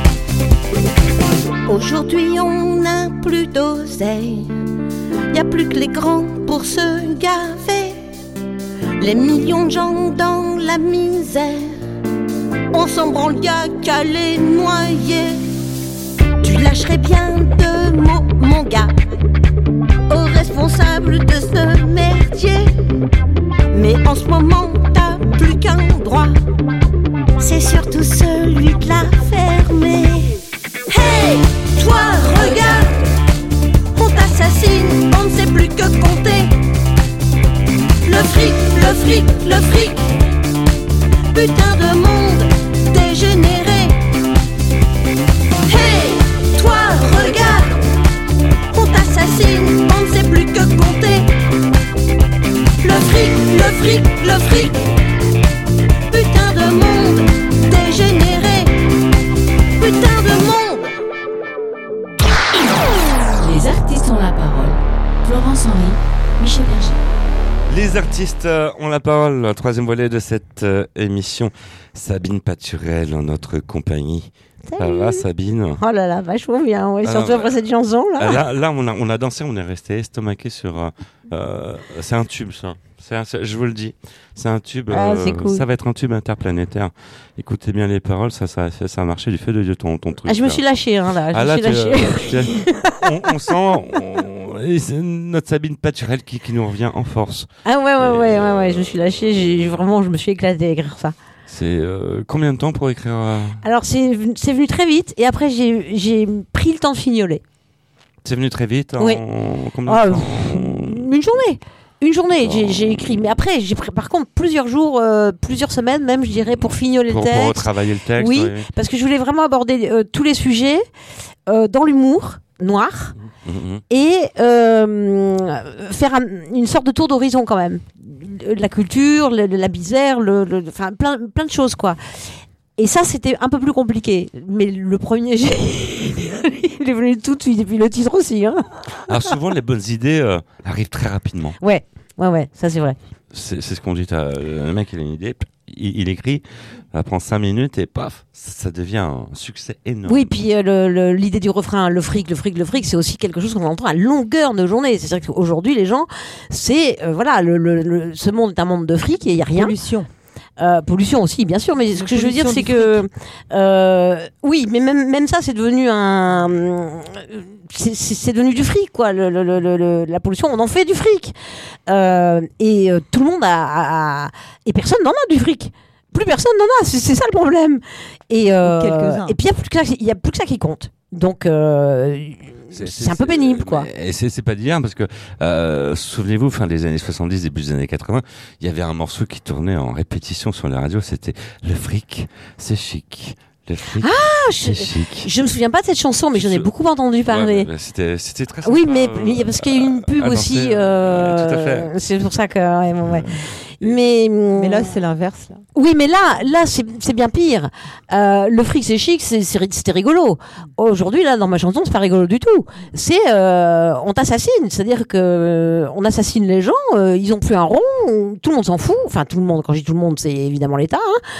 [SPEAKER 5] Aujourd'hui on n'a plus d'oseille, y'a plus que les grands pour se gaver. Les millions de gens dans la misère, on s'en branle, y'a qu'à les noyer. Tu lâcherais bien deux mots mon gars aux responsables de ce merdier. Mais en ce moment t'as plus qu'un droit, c'est surtout celui de la fermer. Hey, toi regarde, on t'assassine, on ne sait plus que compter. Le fric, le fric, le fric, putain de monde dégénéré. Hey, toi regarde, on t'assassine, on ne sait plus que compter. Le fric, le fric, le fric, putain de monde dégénéré. Putain de monde.
[SPEAKER 6] Les artistes ont la parole. Florence Henry, Michel Berger.
[SPEAKER 1] Les artistes ont la parole, le troisième volet de cette émission. Sabine Paturel en notre compagnie.
[SPEAKER 2] Salut.
[SPEAKER 1] Ça va Sabine?
[SPEAKER 2] Oh là là, vachement bien, ouais, surtout après cette chanson là.
[SPEAKER 1] Là on a dansé, on est resté estomaqué sur... c'est un tube ça. Je vous le dis, c'est un tube.
[SPEAKER 2] C'est cool.
[SPEAKER 1] Ça va être un tube interplanétaire. Écoutez bien les paroles, ça a marché du feu de Dieu ton truc.
[SPEAKER 2] Je me suis lâchée là. Je me suis lâchée.
[SPEAKER 1] On sent notre Sabine Paturel qui nous revient en force.
[SPEAKER 2] Ah ouais, je me suis lâchée. Je me suis éclatée à écrire ça.
[SPEAKER 1] C'est combien de temps pour écrire
[SPEAKER 2] Alors c'est venu très vite et après j'ai pris le temps de fignoler.
[SPEAKER 1] C'est venu très vite.
[SPEAKER 2] Oui.
[SPEAKER 1] Combien de temps
[SPEAKER 2] Une journée, j'ai écrit. Mais après, j'ai pris par contre plusieurs jours, plusieurs semaines même, je dirais, pour fignoler le texte.
[SPEAKER 1] Pour retravailler le texte.
[SPEAKER 2] Oui, parce que je voulais vraiment aborder tous les sujets dans l'humour noir et faire une sorte de tour d'horizon quand même. La culture, la misère, enfin plein de choses quoi. Et ça, c'était un peu plus compliqué. Mais le premier, il est venu tout de suite. Et puis le titre aussi. Hein.
[SPEAKER 1] Alors souvent, les bonnes idées arrivent très rapidement.
[SPEAKER 2] Ouais, ça c'est vrai.
[SPEAKER 1] C'est ce qu'on dit. Le mec, il a une idée, il écrit, ça prend 5 minutes et paf, ça devient un succès énorme.
[SPEAKER 2] Oui, puis l'idée du refrain, le fric, c'est aussi quelque chose qu'on entend à longueur de journée. C'est-à-dire qu'aujourd'hui, les gens, c'est ce monde est un monde de fric et il n'y a rien. Pollution aussi, bien sûr, mais ce que je veux dire, c'est que oui, mais même ça, c'est devenu c'est devenu du fric, quoi. La pollution, on en fait du fric, et tout le monde et personne n'en a du fric. Plus personne n'en a, c'est ça le problème. Et puis il y a plus que ça qui compte. Donc c'est un peu pénible, quoi.
[SPEAKER 1] Et c'est pas d'hier, parce que souvenez-vous, fin des années 70, début des années 80, il y avait un morceau qui tournait en répétition sur la radio, c'était Le fric, c'est chic. Le fric, c'est chic.
[SPEAKER 2] Je me souviens pas de cette chanson, mais j'en ai beaucoup entendu parler.
[SPEAKER 1] Ouais, c'était très sympa.
[SPEAKER 2] Oui, mais parce qu'il y a eu une pub aussi.
[SPEAKER 1] Tout à fait.
[SPEAKER 2] C'est pour ça que. Ouais. Mais
[SPEAKER 3] là, c'est l'inverse. Là.
[SPEAKER 2] Oui, mais là, c'est bien pire. Le fric, c'est chic, c'était rigolo. Aujourd'hui, là, dans ma chanson, c'est pas rigolo du tout. C'est on t'assassine, c'est-à-dire que on assassine les gens. Ils ont plus un rond. Tout le monde s'en fout. Enfin, tout le monde. Quand je dis tout le monde, c'est évidemment l'État,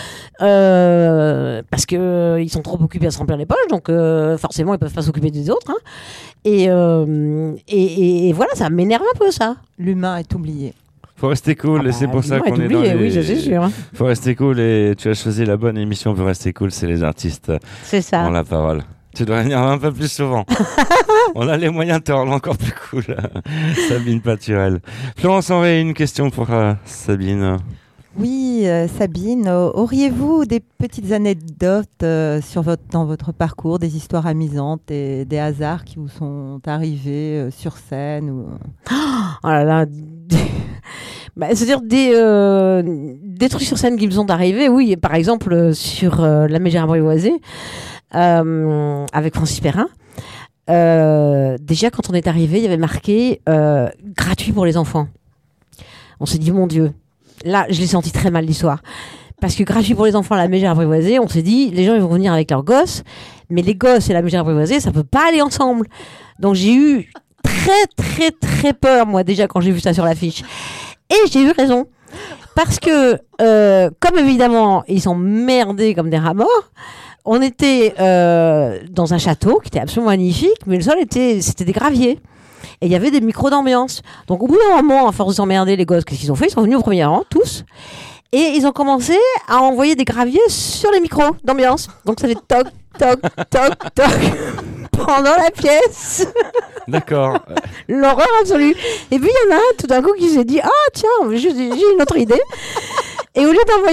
[SPEAKER 2] parce que ils sont trop occupés à se remplir les poches, donc forcément, ils peuvent pas s'occuper des autres. Hein. Et voilà, ça m'énerve un peu, ça.
[SPEAKER 3] L'humain est oublié.
[SPEAKER 1] Faut rester cool, et c'est pour ça qu'on est dans les...
[SPEAKER 2] Oui, c'est sûr.
[SPEAKER 1] Faut rester cool, et tu as choisi la bonne émission pour rester cool, c'est les artistes.
[SPEAKER 2] C'est ça.
[SPEAKER 1] Ont la parole. Tu dois venir un peu plus souvent. On a les moyens de te rendre encore plus cool, Sabine Paturel. Florence Henry, une question pour Sabine.
[SPEAKER 3] Oui, Sabine, auriez-vous des petites anecdotes dans votre parcours, des histoires amusantes et des hasards qui vous sont arrivés sur scène ou...
[SPEAKER 2] Oh là là. C'est-à-dire des trucs sur scène qui me sont arrivés, oui, par exemple sur La Mégère apprivoisée avec Francis Perrin. Déjà, quand on est arrivé, il y avait marqué gratuit pour les enfants. On s'est dit, mon Dieu, là, je l'ai senti très mal l'histoire. Parce que gratuit pour les enfants, La Mégère apprivoisée, on s'est dit, les gens ils vont venir avec leurs gosses, mais les gosses et La Mégère apprivoisée, ça peut pas aller ensemble. Donc j'ai eu très très très peur, moi, déjà, quand j'ai vu ça sur l'affiche. Et j'ai eu raison. Parce que, comme évidemment, ils sont merdés comme des rats morts, on était dans un château qui était absolument magnifique, mais le sol c'était des graviers. Et il y avait des micros d'ambiance. Donc au bout d'un moment, à force de s'emmerder, les gosses, qu'est-ce qu'ils ont fait ? Ils sont venus au premier rang, tous. Et ils ont commencé à envoyer des graviers sur les micros d'ambiance. Donc ça fait toc, toc, toc, toc pendant la pièce.
[SPEAKER 1] D'accord.
[SPEAKER 2] L'horreur absolue. Et puis il y en a un tout d'un coup qui s'est dit, ah tiens, j'ai une autre idée. Et au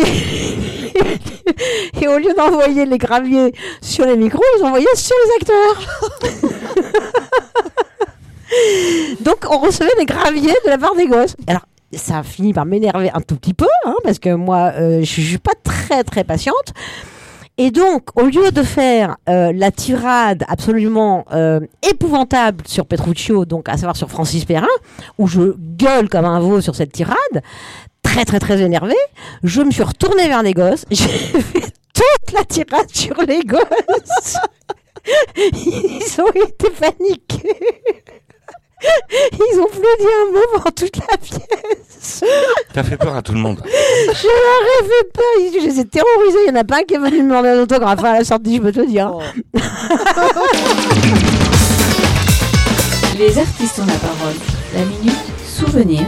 [SPEAKER 2] lieu d'envoyer les graviers sur les micros, ils envoyaient sur les acteurs. Donc on recevait des graviers de la part des gosses. Alors ça a fini par m'énerver un tout petit peu, parce que moi je suis pas très très patiente. Et donc, au lieu de faire la tirade absolument épouvantable sur Petruccio, donc à savoir sur Francis Perrin, où je gueule comme un veau sur cette tirade, très très très énervée, je me suis retournée vers les gosses, j'ai fait toute la tirade sur les gosses. Ils ont été paniqués. Ils ont plus dit un mot pendant toute la pièce.
[SPEAKER 1] T'as fait peur à tout le monde.
[SPEAKER 2] Je leur ai fait peur. Je les ai terrorisés. Il n'y en a pas un qui est venu me demander un autographe à la sortie, je peux te dire. Oh.
[SPEAKER 6] Les artistes ont la parole. La minute souvenir.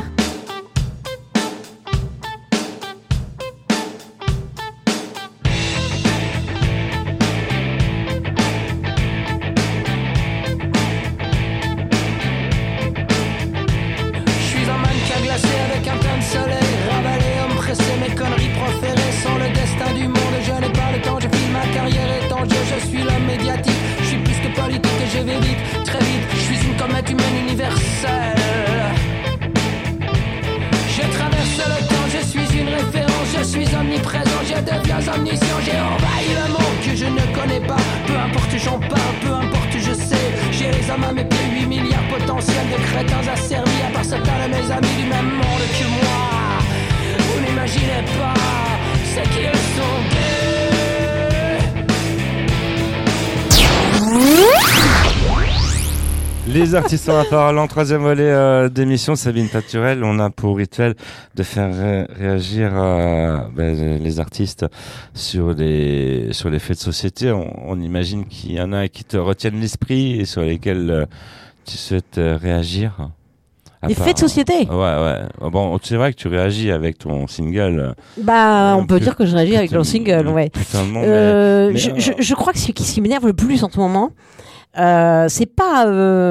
[SPEAKER 7] Omniscient, j'ai envahi le monde que je ne connais pas. Peu importe j'en parle, peu importe je sais. J'ai les hommes à mes pieds, 8 milliards potentiels de crétins asservis. À part certains de mes amis du même monde que moi. Vous n'imaginez pas ce qu'ils sont gays.
[SPEAKER 1] Les artistes ont la parole en troisième volet d'émission. Sabine Paturel, on a pour rituel de faire réagir les artistes sur les faits de société. On imagine qu'il y en a qui te retiennent l'esprit et sur lesquels tu souhaites réagir.
[SPEAKER 2] Les faits de société.
[SPEAKER 1] Ouais. Bon, c'est vrai que tu réagis avec ton single.
[SPEAKER 2] On peut dire que je réagis avec mon single, ouais.
[SPEAKER 1] Putain de monde,
[SPEAKER 2] je crois que ce qui m'énerve le plus en ce moment, c'est pas...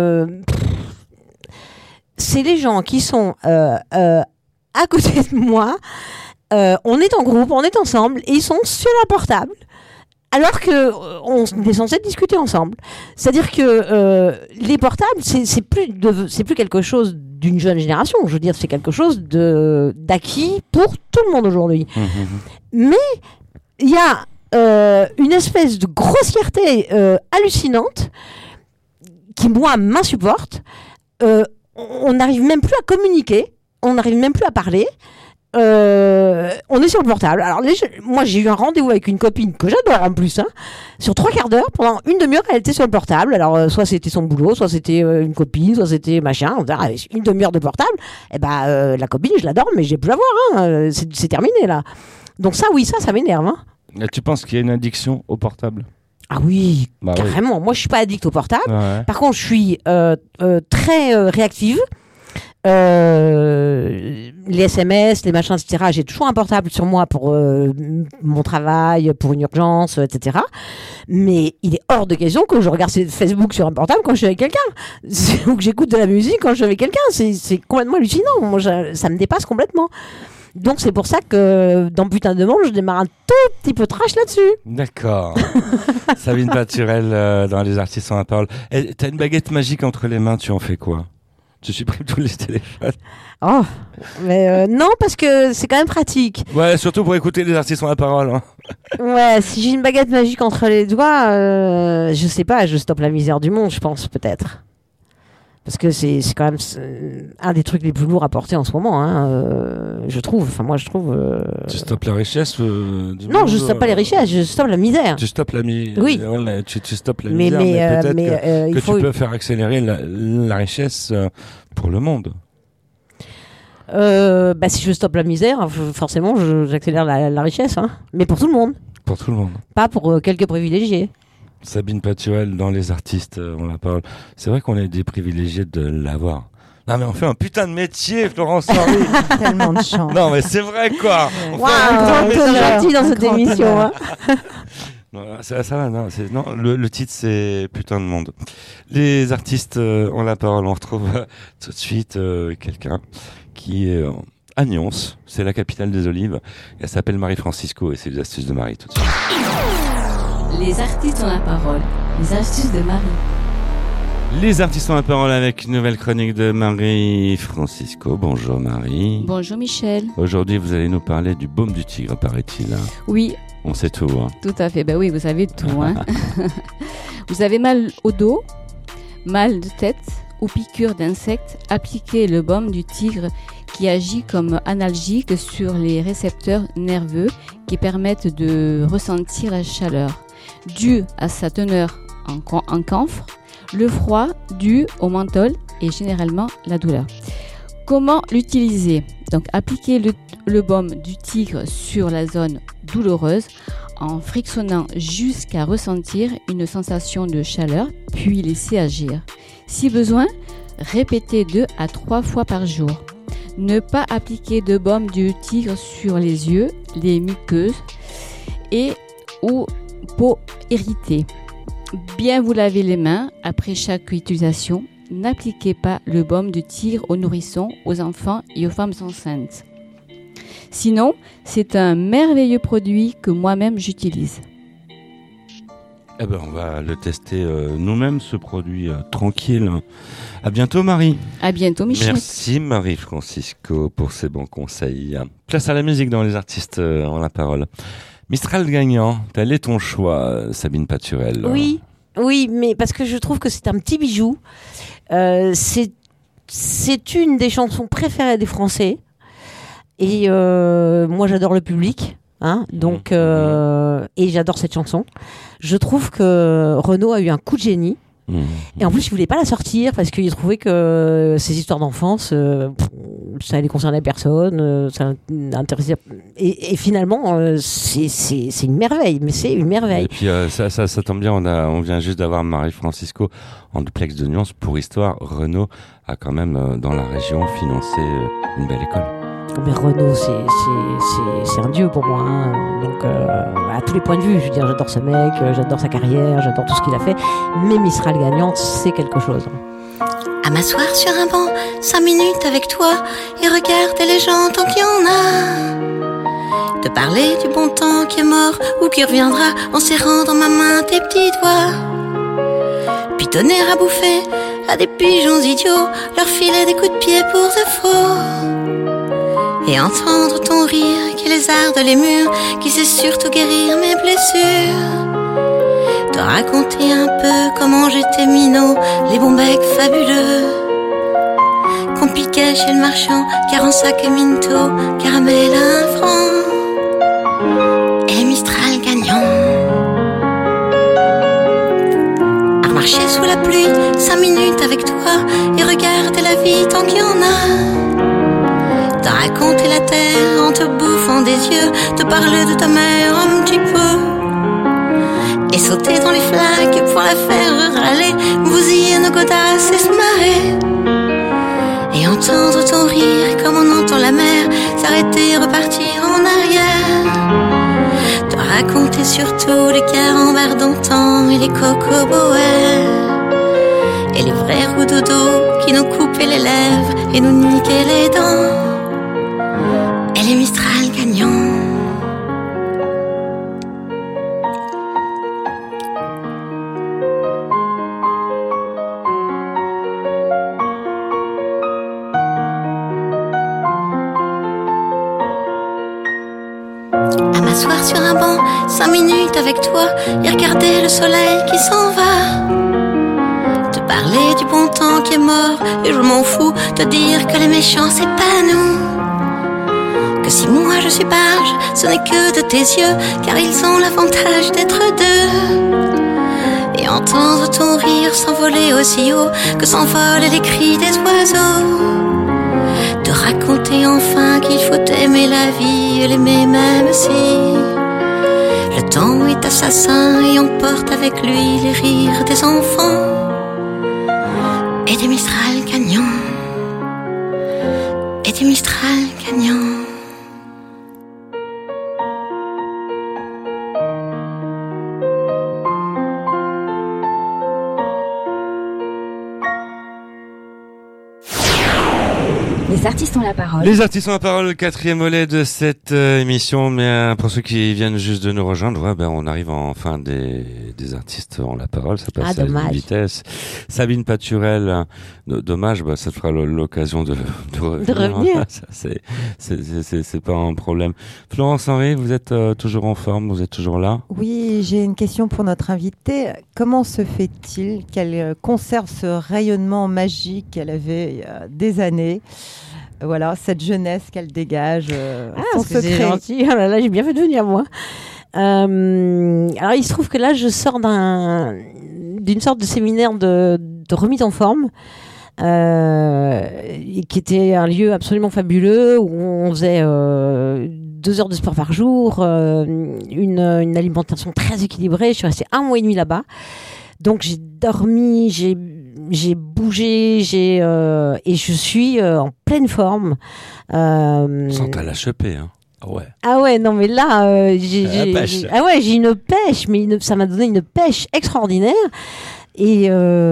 [SPEAKER 2] c'est les gens qui sont à côté de moi. On est en groupe, on est ensemble, et ils sont sur leur portable. Alors que on est censé discuter ensemble. C'est-à-dire que les portables, c'est plus quelque chose d'une jeune génération. Je veux dire, c'est quelque chose d'acquis pour tout le monde aujourd'hui. Mais il y a une espèce de grossièreté hallucinante qui, moi, m'insupporte. On n'arrive même plus à communiquer, on n'arrive même plus à parler. On est sur le portable. Alors moi j'ai eu un rendez-vous avec une copine que j'adore en plus, sur 3/4 d'heure, pendant une demi-heure elle était sur le portable. Alors soit c'était son boulot, soit c'était une copine, soit c'était machin. Une demi-heure de portable, la copine je l'adore mais j'ai plus à voir, c'est terminé là. Donc ça m'énerve.
[SPEAKER 1] Et tu penses qu'il y a une addiction au portable?
[SPEAKER 2] Ah oui, carrément. Oui. Moi je suis pas addict au portable.
[SPEAKER 1] Ouais.
[SPEAKER 2] Par contre je suis très réactive. Les SMS, les machins, etc. J'ai toujours un portable sur moi pour mon travail, pour une urgence, etc. Mais il est hors de question que je regarde Facebook sur un portable quand je suis avec quelqu'un, ou que j'écoute de la musique quand je suis avec quelqu'un. C'est complètement hallucinant. Moi, ça me dépasse complètement. Donc c'est pour ça que dans Putain de Monde, je démarre un tout petit peu trash là-dessus.
[SPEAKER 1] D'accord. Sabine Paturel dans Les Artistes ont la parole. T'as une baguette magique entre les mains, tu en fais quoi? Tu supprimes tous les téléphones.
[SPEAKER 2] Oh, mais non, parce que c'est quand même pratique.
[SPEAKER 1] Ouais, surtout pour écouter Les Artistes ont la parole.
[SPEAKER 2] Ouais, si j'ai une baguette magique entre les doigts, je sais pas, je stoppe la misère du monde, je pense, peut-être. Parce que c'est quand même un des trucs les plus lourds à porter en ce moment, je trouve. Enfin, moi, je trouve...
[SPEAKER 1] Tu stoppes la richesse du
[SPEAKER 2] Non,
[SPEAKER 1] monde,
[SPEAKER 2] je stoppe pas les richesses, je stoppe la misère.
[SPEAKER 1] Tu stoppes la misère.
[SPEAKER 2] Oui.
[SPEAKER 1] Ouais, tu stoppes la misère, mais peut-être que tu peux faire accélérer la richesse pour le monde.
[SPEAKER 2] Si je stoppe la misère, forcément, j'accélère la richesse, mais pour tout le monde.
[SPEAKER 1] Pour tout le monde.
[SPEAKER 2] Pas pour quelques privilégiés.
[SPEAKER 1] Sabine Paturel dans Les Artistes ont la parole. C'est vrai qu'on est des privilégiés de l'avoir. Non mais on fait un putain de métier, Florence Henry.
[SPEAKER 3] Tellement de chance.
[SPEAKER 1] Non mais c'est vrai quoi.
[SPEAKER 2] Waouh, on est gentil dans cette émission.
[SPEAKER 1] Non, ça va, non, le titre c'est Putain de monde. Les artistes ont la parole. On retrouve tout de suite quelqu'un qui est à Nyons, c'est la capitale des olives. Elle s'appelle Marie Francisco et c'est les astuces de Marie tout de suite.
[SPEAKER 6] Les artistes ont la parole. Les astuces de Marie.
[SPEAKER 1] Les artistes ont la parole avec une nouvelle chronique de Marie Francisco. Bonjour Marie.
[SPEAKER 9] Bonjour Michel.
[SPEAKER 1] Aujourd'hui, vous allez nous parler du baume du tigre, paraît-il.
[SPEAKER 9] Oui.
[SPEAKER 1] On sait tout.
[SPEAKER 9] Tout à fait. Ben oui, vous savez tout. Vous avez mal au dos, mal de tête ou piqûre d'insectes, appliquez le baume du tigre qui agit comme analgique sur les récepteurs nerveux qui permettent de ressentir la chaleur. Dû à sa teneur en camphre, le froid dû au menthol et généralement la douleur. Comment l'utiliser? Donc appliquer le baume du tigre sur la zone douloureuse en frictionnant jusqu'à ressentir une sensation de chaleur, puis laisser agir. Si besoin, répétez 2 à 3 fois par jour. Ne pas appliquer de baume du tigre sur les yeux, les muqueuses et ou peau irritée. Bien vous laver les mains après chaque utilisation. N'appliquez pas le baume du tigre aux nourrissons, aux enfants et aux femmes enceintes. Sinon, c'est un merveilleux produit que moi-même j'utilise.
[SPEAKER 1] Eh ben, on va le tester nous-mêmes, ce produit tranquille. À bientôt Marie.
[SPEAKER 9] À bientôt Michel.
[SPEAKER 1] Merci Marie Francisco pour ces bons conseils. Place à la musique dans Les Artistes ont la parole. Mistral gagnant, tel est ton choix, Sabine Paturel.
[SPEAKER 2] Oui, mais parce que je trouve que c'est un petit bijou. C'est une des chansons préférées des Français. Et moi, j'adore le public. Donc, et j'adore cette chanson. Je trouve que Renaud a eu un coup de génie. Et en plus, il voulait pas la sortir parce qu'il trouvait que ces histoires d'enfance, ça allait concerner personne, ça intéressait. Et finalement, c'est une merveille, mais c'est une merveille.
[SPEAKER 1] Et puis ça tombe bien, on vient juste d'avoir Marie-Francisco en duplex de Nyons. Pour histoire, Renault a quand même dans la région financé une belle école.
[SPEAKER 2] Mais Renaud, c'est un dieu pour moi, hein. Donc à tous les points de vue, je veux dire, j'adore ce mec, j'adore sa carrière, j'adore tout ce qu'il a fait, mais Mistral gagnante, c'est quelque chose.
[SPEAKER 5] À m'asseoir sur un banc, 5 minutes avec toi, et regarder les gens tant qu'il y en a. Te parler du bon temps qui est mort ou qui reviendra, en serrant dans ma main tes petits doigts. Puis donner à bouffer à des pigeons idiots, leur filer des coups de pied pour de faux. Et entendre ton rire qui lézarde les murs, qui sait surtout guérir mes blessures. Te raconter un peu comment j'étais minot, les bons becs fabuleux qu'on piquait chez le marchand, 45 Minto, caramel à 1 franc. Et les Mistral gagnants. À marcher sous la pluie, 5 minutes avec toi, et regarder la vie tant qu'il y en a. Te raconter la terre en te bouffant des yeux, te parler de ta mère un petit peu, et sauter dans les flaques pour la faire râler, bousiller nos godasses et se marrer, et entendre ton rire comme on entend la mer s'arrêter et repartir en arrière. Te raconter surtout les carambars d'antan et les cocoboères, et les vrais roux dodo qui nous coupaient les lèvres et nous niquaient les dents. Et les Mistral gagnants. À m'asseoir sur un banc, 5 minutes avec toi, et regarder le soleil qui s'en va. Te parler du bon temps qui est mort, et je m'en fous, te dire que les méchants c'est pas nous. Que si moi je suis barge, ce n'est que de tes yeux, car ils ont l'avantage d'être deux. Et entendre ton rire s'envoler aussi haut que s'envolent les cris des oiseaux. Te raconter enfin qu'il faut aimer la vie et l'aimer même si le temps est assassin et emporte avec lui les rires des enfants. Et des Mistral gagnants. Et des Mistral gagnants.
[SPEAKER 4] Les artistes ont la parole.
[SPEAKER 1] Les artistes ont la parole, le 4e volet de cette émission. Mais pour ceux qui viennent juste de nous rejoindre, on arrive en fin des artistes ont la parole. Ça passe à une vitesse. Sabine Paturel, dommage, ça te fera l'occasion de revenir. Ça, c'est pas un problème. Florence Henry, vous êtes toujours en forme, vous êtes toujours là?
[SPEAKER 3] Oui, j'ai une question pour notre invitée. Comment se fait-il qu'elle conserve ce rayonnement magique qu'elle avait il y a des années? Voilà, cette jeunesse qu'elle dégage. Son secret.
[SPEAKER 2] C'est gentil. Oh là là, j'ai bien fait de venir, moi. Alors, il se trouve que là, je sors d'une sorte de séminaire de remise en forme, qui était un lieu absolument fabuleux où on faisait 2 heures de sport par jour, une alimentation très équilibrée. Je suis restée 1 mois et demi là-bas. Donc, j'ai dormi, j'ai bougé, et je suis en pleine forme.
[SPEAKER 1] Sans t'à l'HEP, hein. Ouais.
[SPEAKER 2] Ah ouais, non mais là, j'ai une pêche, mais ça m'a donné une pêche extraordinaire. Et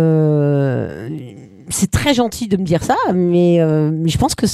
[SPEAKER 2] c'est très gentil de me dire ça, mais je pense que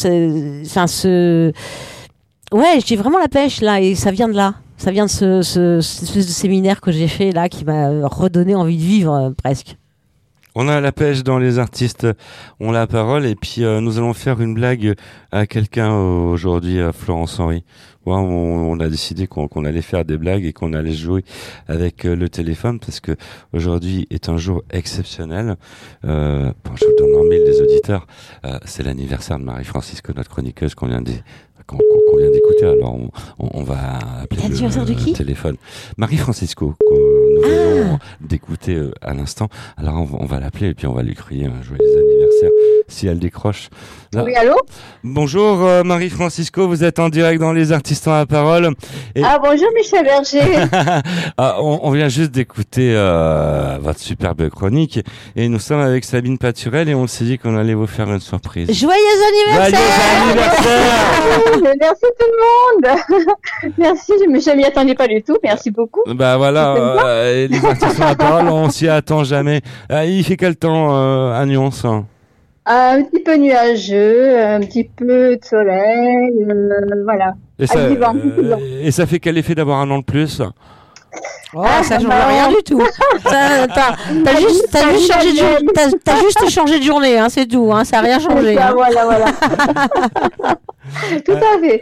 [SPEAKER 2] ouais, j'ai vraiment la pêche là, et ça vient de là. Ça vient de ce espèce de séminaire que j'ai fait là, qui m'a redonné envie de vivre presque.
[SPEAKER 1] On a la pêche dans les artistes ont la parole, et puis nous allons faire une blague à quelqu'un aujourd'hui, à Florence Henry. Ouais, on a décidé qu'on allait faire des blagues et qu'on allait jouer avec le téléphone, parce que aujourd'hui est un jour exceptionnel. Je vous donne en mille des auditeurs. C'est l'anniversaire de Marie-Francisco, notre chroniqueuse qu'on vient qu'on vient d'écouter. Alors on va appeler
[SPEAKER 2] L'anniversaire de qui
[SPEAKER 1] téléphone. Marie Francisco, que nous venons d'écouter à l'instant. Alors on va l'appeler et puis on va lui crier un joyeux anniversaire si elle décroche. Là.
[SPEAKER 10] Oui, allô?
[SPEAKER 1] Bonjour Marie Francisco, vous êtes en direct dans Les Artistes ont la parole. Et...
[SPEAKER 10] Ah bonjour Michel Berger.
[SPEAKER 1] on vient juste d'écouter votre superbe chronique et nous sommes avec Sabine Paturel et on s'est dit qu'on allait vous faire une surprise.
[SPEAKER 2] Joyeux anniversaire!
[SPEAKER 1] Joyeux anniversaire!
[SPEAKER 10] Merci tout le monde. Merci, je ne m'y attendais pas du tout. Merci beaucoup.
[SPEAKER 1] Bah voilà, Les Artistes ont la parole, on s'y attend jamais. Il fait quel temps à Nyons?
[SPEAKER 10] Un petit peu nuageux, un petit peu de soleil, voilà.
[SPEAKER 1] Et ça fait quel effet d'avoir un an de plus?
[SPEAKER 2] Ça change rien du tout. T'as juste changé de journée, hein, c'est tout. Hein, ça n'a rien changé.
[SPEAKER 10] Ça, voilà. Tout à fait.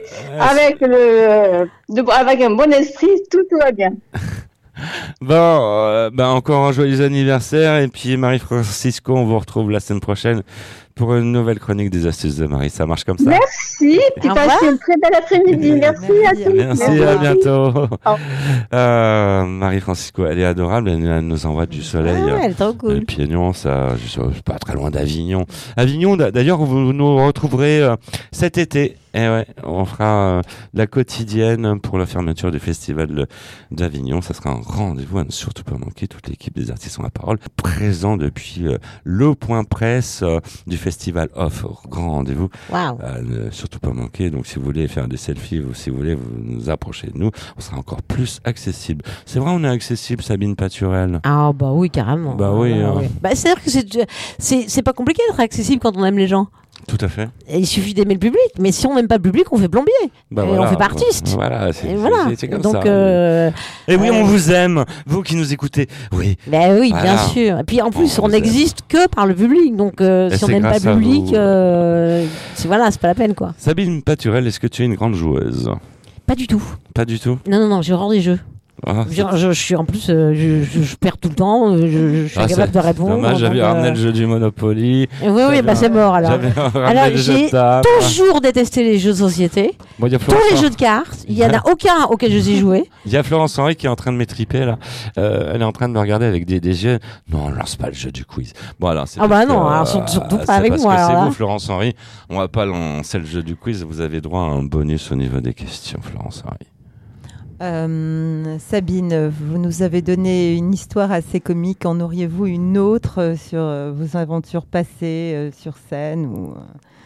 [SPEAKER 10] Avec un bon esprit, tout va bien.
[SPEAKER 1] Bon, encore un joyeux anniversaire et puis Marie Francisco, on vous retrouve la semaine prochaine pour une nouvelle chronique des astuces de Marie. Ça marche comme ça?
[SPEAKER 10] Merci. Tu passes une très belle après-midi. Merci à tous.
[SPEAKER 1] Merci, à bientôt. Marie Francisco, elle est adorable. Elle nous envoie du soleil.
[SPEAKER 2] Elle est trop cool.
[SPEAKER 1] Et puis Nyons, c'est pas très loin d'Avignon. Avignon, d'ailleurs, vous nous retrouverez cet été. Et ouais, on fera la quotidienne pour la fermeture du festival d'Avignon. Ça sera un rendez-vous à ne surtout pas manquer. Toute l'équipe des Artistes ont la parole, présent depuis le point presse du festival Off. Grand rendez-vous.
[SPEAKER 2] Wow.
[SPEAKER 1] Ne surtout pas manquer. Donc, si vous voulez faire des selfies ou si vous voulez vous nous approcher de nous, on sera encore plus accessible. C'est vrai, on est accessible, Sabine Paturel.
[SPEAKER 2] Ah bah oui, carrément.
[SPEAKER 1] Bah oui.
[SPEAKER 2] Oui. Bah, c'est-à-dire que c'est pas compliqué d'être accessible quand on aime les gens.
[SPEAKER 1] Tout à fait.
[SPEAKER 2] Et il suffit d'aimer le public, mais si on n'aime pas le public, on fait plombier. On fait pas artiste.
[SPEAKER 1] Voilà, c'est comme
[SPEAKER 2] donc,
[SPEAKER 1] ça. Et oui, on vous aime, vous qui nous écoutez. Oui.
[SPEAKER 2] Ben oui, bien sûr. Et puis en plus, on n'existe que par le public. Donc si on n'aime pas le public, c'est pas la peine, quoi.
[SPEAKER 1] Sabine Paturel, est-ce que tu es une grande joueuse?
[SPEAKER 2] Pas du tout.
[SPEAKER 1] Pas du tout?
[SPEAKER 2] Non, j'ai horreur des jeux. Je suis en plus, je perds tout le temps. Je suis incapable de répondre.
[SPEAKER 1] Dommage, j'avais ramené le jeu du Monopoly.
[SPEAKER 2] Oui, c'est mort alors. Alors j'ai toujours détesté les jeux de société. Tous les jeux de cartes. Il y en a aucun auquel je sais jouer.
[SPEAKER 1] Il y a Florence Henry qui est en train de m'étriper là. Elle est en train de me regarder avec des yeux. Non, lance pas le jeu du quiz. Bon alors c'est.
[SPEAKER 2] Alors surtout pas avec moi.
[SPEAKER 1] C'est vous, Florence Henry. On va pas lancer le jeu du quiz. Vous avez droit à un bonus au niveau des questions, Florence Henry.
[SPEAKER 3] Sabine, vous nous avez donné une histoire assez comique. En auriez-vous une autre sur vos aventures passées sur scène ou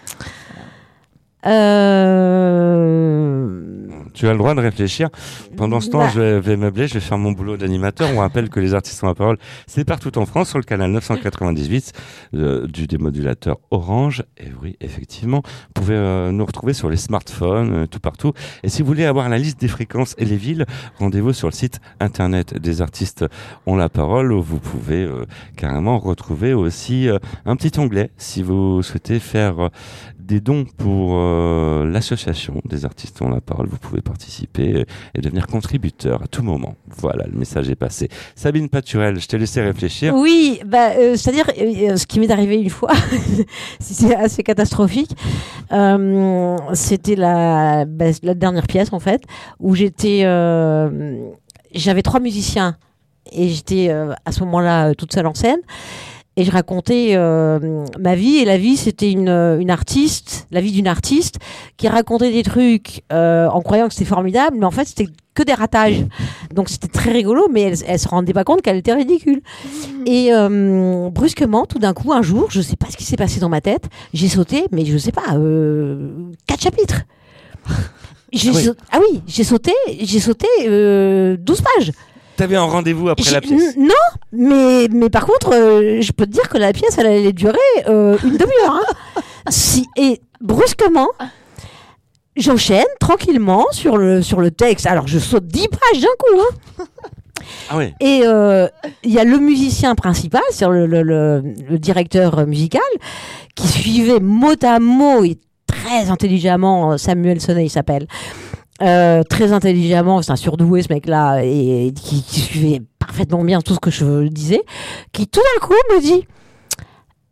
[SPEAKER 1] Tu as le droit de réfléchir. Pendant ce temps, je vais meubler, je vais faire mon boulot d'animateur. On rappelle que les Artistes ont la parole, c'est partout en France, sur le canal 998 du démodulateur Orange. Et oui, effectivement, vous pouvez nous retrouver sur les smartphones, tout partout. Et si vous voulez avoir la liste des fréquences et les villes, rendez-vous sur le site internet des Artistes ont la parole, où vous pouvez carrément retrouver aussi un petit onglet si vous souhaitez faire des dons pour l'association des Artistes ont la parole. Vous pouvez participer et devenir contributeur à tout moment. Voilà, le message est passé. Sabine Paturel, je t'ai laissé réfléchir.
[SPEAKER 2] Oui, c'est-à-dire ce qui m'est arrivé une fois, c'est assez catastrophique. C'était la dernière pièce en fait, où j'avais 3 musiciens et j'étais à ce moment-là toute seule en scène. Et je racontais ma vie, et la vie c'était une artiste, la vie d'une artiste qui racontait des trucs en croyant que c'était formidable, mais en fait c'était que des ratages. Donc c'était très rigolo, mais elle se rendait pas compte qu'elle était ridicule. Et brusquement, tout d'un coup, un jour, je sais pas ce qui s'est passé dans ma tête, j'ai sauté, mais je sais pas, 4 chapitres. J'ai sauté 12 pages.
[SPEAKER 1] T'avais un rendez-vous après la pièce?
[SPEAKER 2] Non, mais par contre, je peux te dire que la pièce, elle allait durer une demi-heure. Et brusquement, j'enchaîne tranquillement sur le texte. Alors, je saute 10 pages d'un coup.
[SPEAKER 1] Ah ouais.
[SPEAKER 2] Et il y a le musicien principal, c'est le directeur musical, qui suivait mot à mot et très intelligemment, Samuel Sonnet il s'appelle. Très intelligemment, c'est un surdoué ce mec-là, et qui suivait parfaitement bien tout ce que je disais, qui tout d'un coup me dit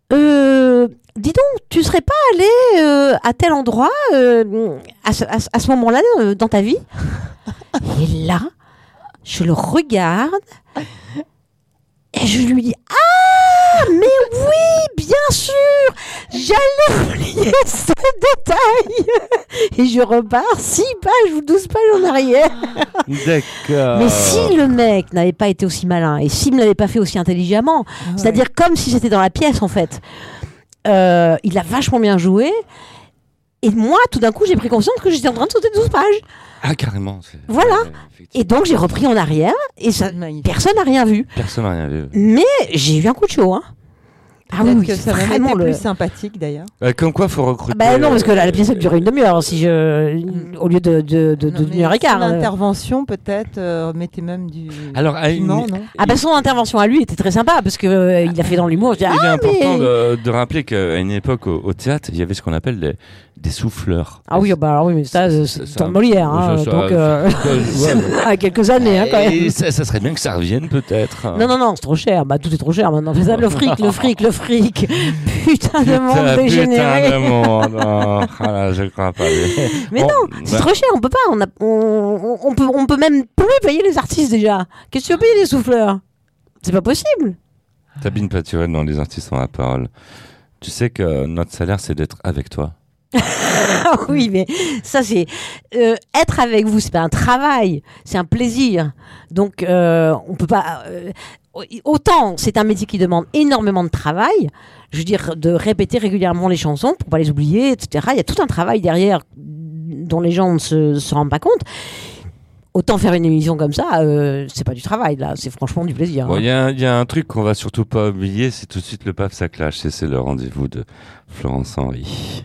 [SPEAKER 2] dis donc, tu serais pas allé à tel endroit à ce moment-là dans ta vie? Et là, je le regarde et je lui dis: ah, mais oui, bien sûr, j'allais oublier ce détail. Et je repars 6 pages ou 12 pages en arrière.
[SPEAKER 1] D'accord.
[SPEAKER 2] Mais si le mec n'avait pas été aussi malin et s'il ne l'avait pas fait aussi intelligemment, c'est-à-dire comme si c'était dans la pièce en fait, il a vachement bien joué. Et moi, tout d'un coup, j'ai pris conscience que j'étais en train de sauter 12 pages.
[SPEAKER 1] Ah, carrément.
[SPEAKER 2] Voilà. Et donc, j'ai repris en arrière et personne n'a rien vu.
[SPEAKER 1] Personne n'a rien vu.
[SPEAKER 2] Mais j'ai eu un coup de chaud. Hein. Ah oui,
[SPEAKER 3] que ça m'a
[SPEAKER 2] vraiment
[SPEAKER 3] été plus sympathique d'ailleurs.
[SPEAKER 1] Comme quoi, faut recruter.
[SPEAKER 2] Bah non, parce que la pièce elle durait une demi-heure au lieu de 1h15.
[SPEAKER 3] L'intervention peut-être mettait même du.
[SPEAKER 1] Alors,
[SPEAKER 3] non.
[SPEAKER 2] Ah bah son intervention à lui était très sympa parce que il a fait dans l'humour.
[SPEAKER 1] Il est important de rappeler qu'à une époque au théâtre, il y avait ce qu'on appelle des souffleurs.
[SPEAKER 2] Ah oui, mais ça, c'est dans Molière, hein, donc à quelques années, hein, quand même.
[SPEAKER 1] Et ça serait bien que ça revienne peut-être.
[SPEAKER 2] Non, c'est trop cher. Bah tout est trop cher maintenant. Mais ça, le fric. Putain de monde dégénéré.
[SPEAKER 1] Putain de monde. Voilà, je crois pas.
[SPEAKER 2] Mais non, c'est trop cher. On peut pas. On peut même plus payer les artistes déjà. Qu'est-ce que tu veux payer les souffleurs? C'est pas possible.
[SPEAKER 1] Sabine Paturel dans Les Artistes ont la parole. Tu sais que notre salaire, c'est d'être avec toi.
[SPEAKER 2] Oui, mais ça c'est être avec vous, c'est pas un travail, c'est un plaisir. Donc on peut pas. Autant c'est un métier qui demande énormément de travail. Je veux dire, de répéter régulièrement les chansons pour pas les oublier, etc. Il y a tout un travail derrière dont les gens ne se rendent pas compte. Autant faire une émission comme ça, c'est pas du travail là, c'est franchement du plaisir.
[SPEAKER 1] Bon, y a un truc qu'on va surtout pas oublier, c'est tout de suite le Paf ça clash. C'est le rendez-vous de Florence Henry.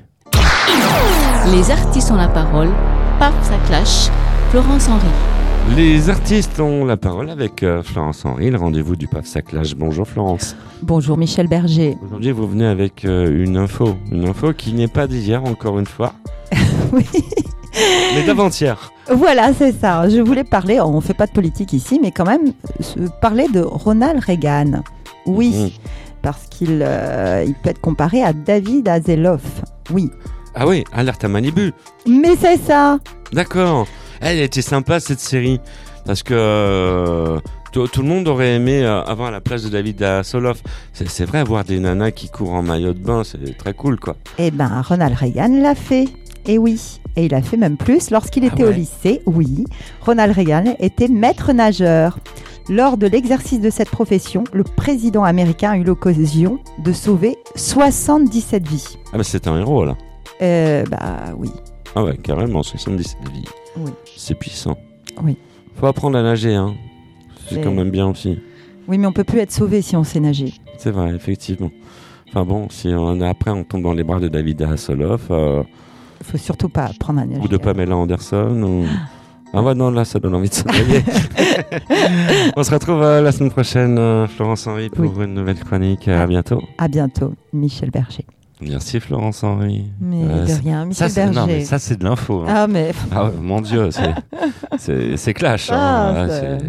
[SPEAKER 9] Les artistes ont la parole. Paf, ça clash. Florence Henry.
[SPEAKER 1] Les artistes ont la parole avec Florence Henry, le rendez-vous du Paf ça clash. Bonjour Florence.
[SPEAKER 3] Bonjour Michel Berger.
[SPEAKER 1] Aujourd'hui, vous venez avec une info qui n'est pas d'hier, encore une fois.
[SPEAKER 3] Oui.
[SPEAKER 1] Mais d'avant-hier.
[SPEAKER 3] Voilà, c'est ça. Je voulais parler, on ne fait pas de politique ici, mais quand même parler de Ronald Reagan. Oui, parce qu'il peut être comparé à David Hasselhoff. Oui.
[SPEAKER 1] Ah oui, Alerte à Malibu.
[SPEAKER 3] Mais c'est ça.
[SPEAKER 1] D'accord. Elle était sympa cette série, parce que tout le monde aurait aimé avoir à la place de David Hasselhoff. C'est vrai, voir des nanas qui courent en maillot de bain, c'est très cool, quoi.
[SPEAKER 3] Eh ben, Ronald Reagan l'a fait. Et oui, et il a fait même plus. Lorsqu'il était au lycée, oui, Ronald Reagan était maître nageur. Lors de l'exercice de cette profession, le président américain a eu l'occasion de sauver 77 vies.
[SPEAKER 1] Ah mais c'est un héros là.
[SPEAKER 3] Bah oui.
[SPEAKER 1] Ah ouais, carrément, 77 vies.
[SPEAKER 3] Oui.
[SPEAKER 1] C'est puissant.
[SPEAKER 3] Oui.
[SPEAKER 1] Faut apprendre à nager, hein. C'est quand même bien aussi.
[SPEAKER 3] Oui, mais on peut plus être sauvé si on sait nager.
[SPEAKER 1] C'est vrai, effectivement. Enfin bon, si après on tombe dans les bras de David Hasselhoff...
[SPEAKER 3] faut surtout pas apprendre à nager.
[SPEAKER 1] Ou de Pamela Anderson, ou... Ah ouais, non, là, ça donne envie de s'envoyer. On se retrouve la semaine prochaine, Florence Henry, pour une nouvelle chronique. À bientôt.
[SPEAKER 3] À bientôt, Michel Berger.
[SPEAKER 1] Merci, Florence Henry.
[SPEAKER 3] Mais de rien, Michel Berger.
[SPEAKER 1] Non, mais ça, c'est de l'info. Hein.
[SPEAKER 3] Ah, mais...
[SPEAKER 1] Ah ouais, mon Dieu, c'est clash. Hein.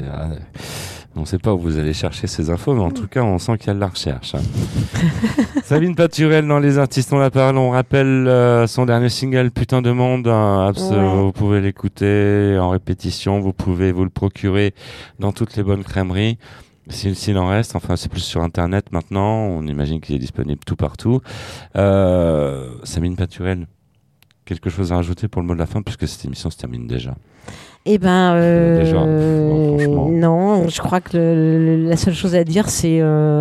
[SPEAKER 1] On ne sait pas où vous allez chercher ces infos, mais en tout cas, on sent qu'il y a de la recherche. Hein. Sabine Paturel dans Les Artistes ont la parole. On rappelle son dernier single, Putain de monde. Vous pouvez l'écouter en répétition. Vous pouvez vous le procurer dans toutes les bonnes crèmeries. S'il en reste, enfin, c'est plus sur Internet maintenant. On imagine qu'il est disponible tout partout. Sabine Paturel, quelque chose à rajouter pour le mot de la fin, puisque cette émission se termine déjà.
[SPEAKER 2] Eh ben, non, je crois que la seule chose à dire, c'est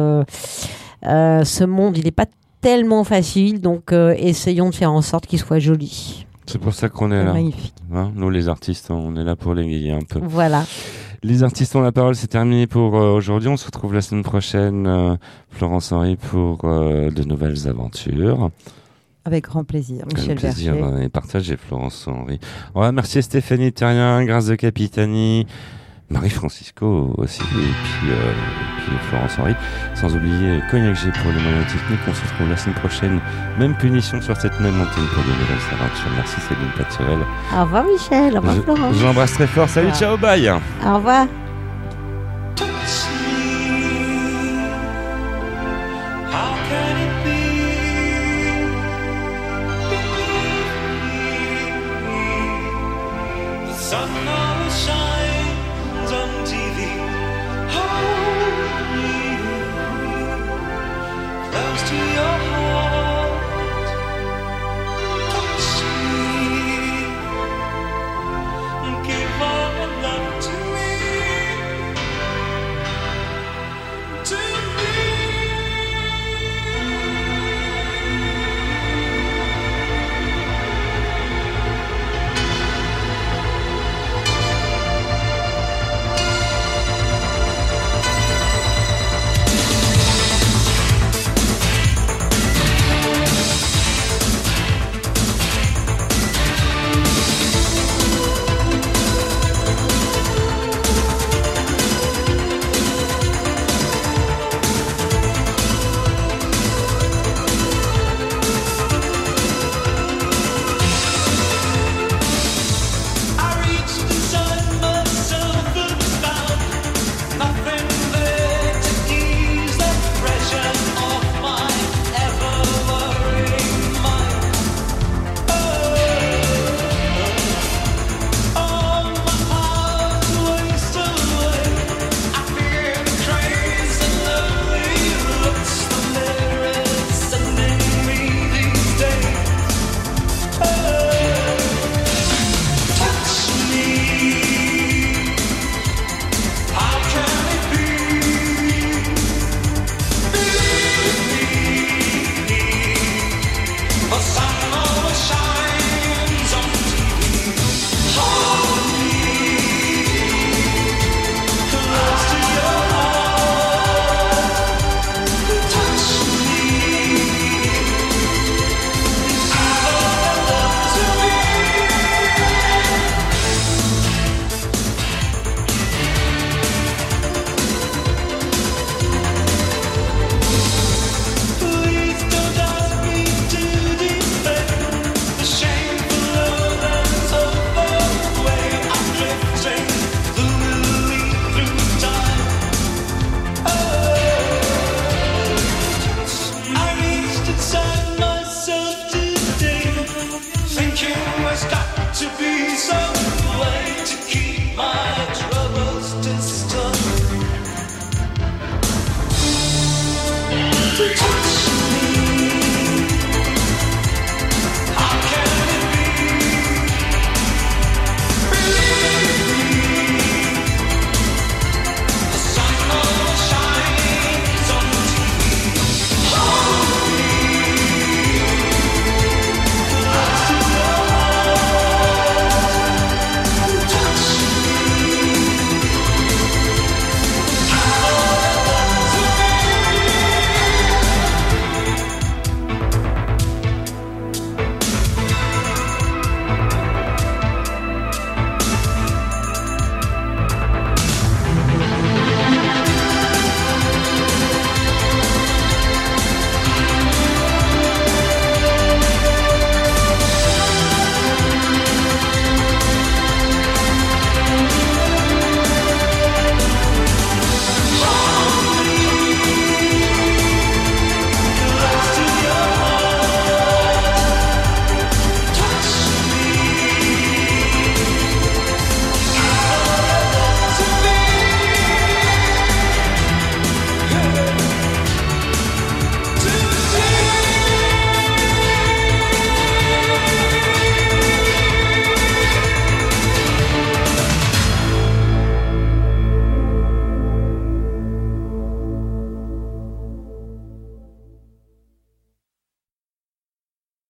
[SPEAKER 2] ce monde, il n'est pas tellement facile, donc essayons de faire en sorte qu'il soit joli.
[SPEAKER 1] C'est pour ça qu'on est là.
[SPEAKER 3] Magnifique.
[SPEAKER 1] Hein, nous, les artistes, on est là pour l'égayer un peu.
[SPEAKER 2] Voilà.
[SPEAKER 1] Les artistes ont la parole, c'est terminé pour aujourd'hui. On se retrouve la semaine prochaine, Florence Henry, pour de nouvelles aventures.
[SPEAKER 3] Avec grand plaisir, Michel Berger.
[SPEAKER 1] Et partagez, Florence Henry. On va remercier Stéphanie Terrien, Grâce de Capitani, Marie-Francisco aussi, et puis Florence Henry. Sans oublier Cognac G pour les moyens techniques. On se retrouve la semaine prochaine. Même punition sur cette même antenne pour de nouvelles aventures. Merci Sabine Paturel.
[SPEAKER 2] Au revoir Michel, au revoir Florence.
[SPEAKER 1] Je vous embrasse très fort. Salut, ciao, bye.
[SPEAKER 2] Au revoir.
[SPEAKER 7] How can it be? sun always shines on TV. Hold me close to your heart.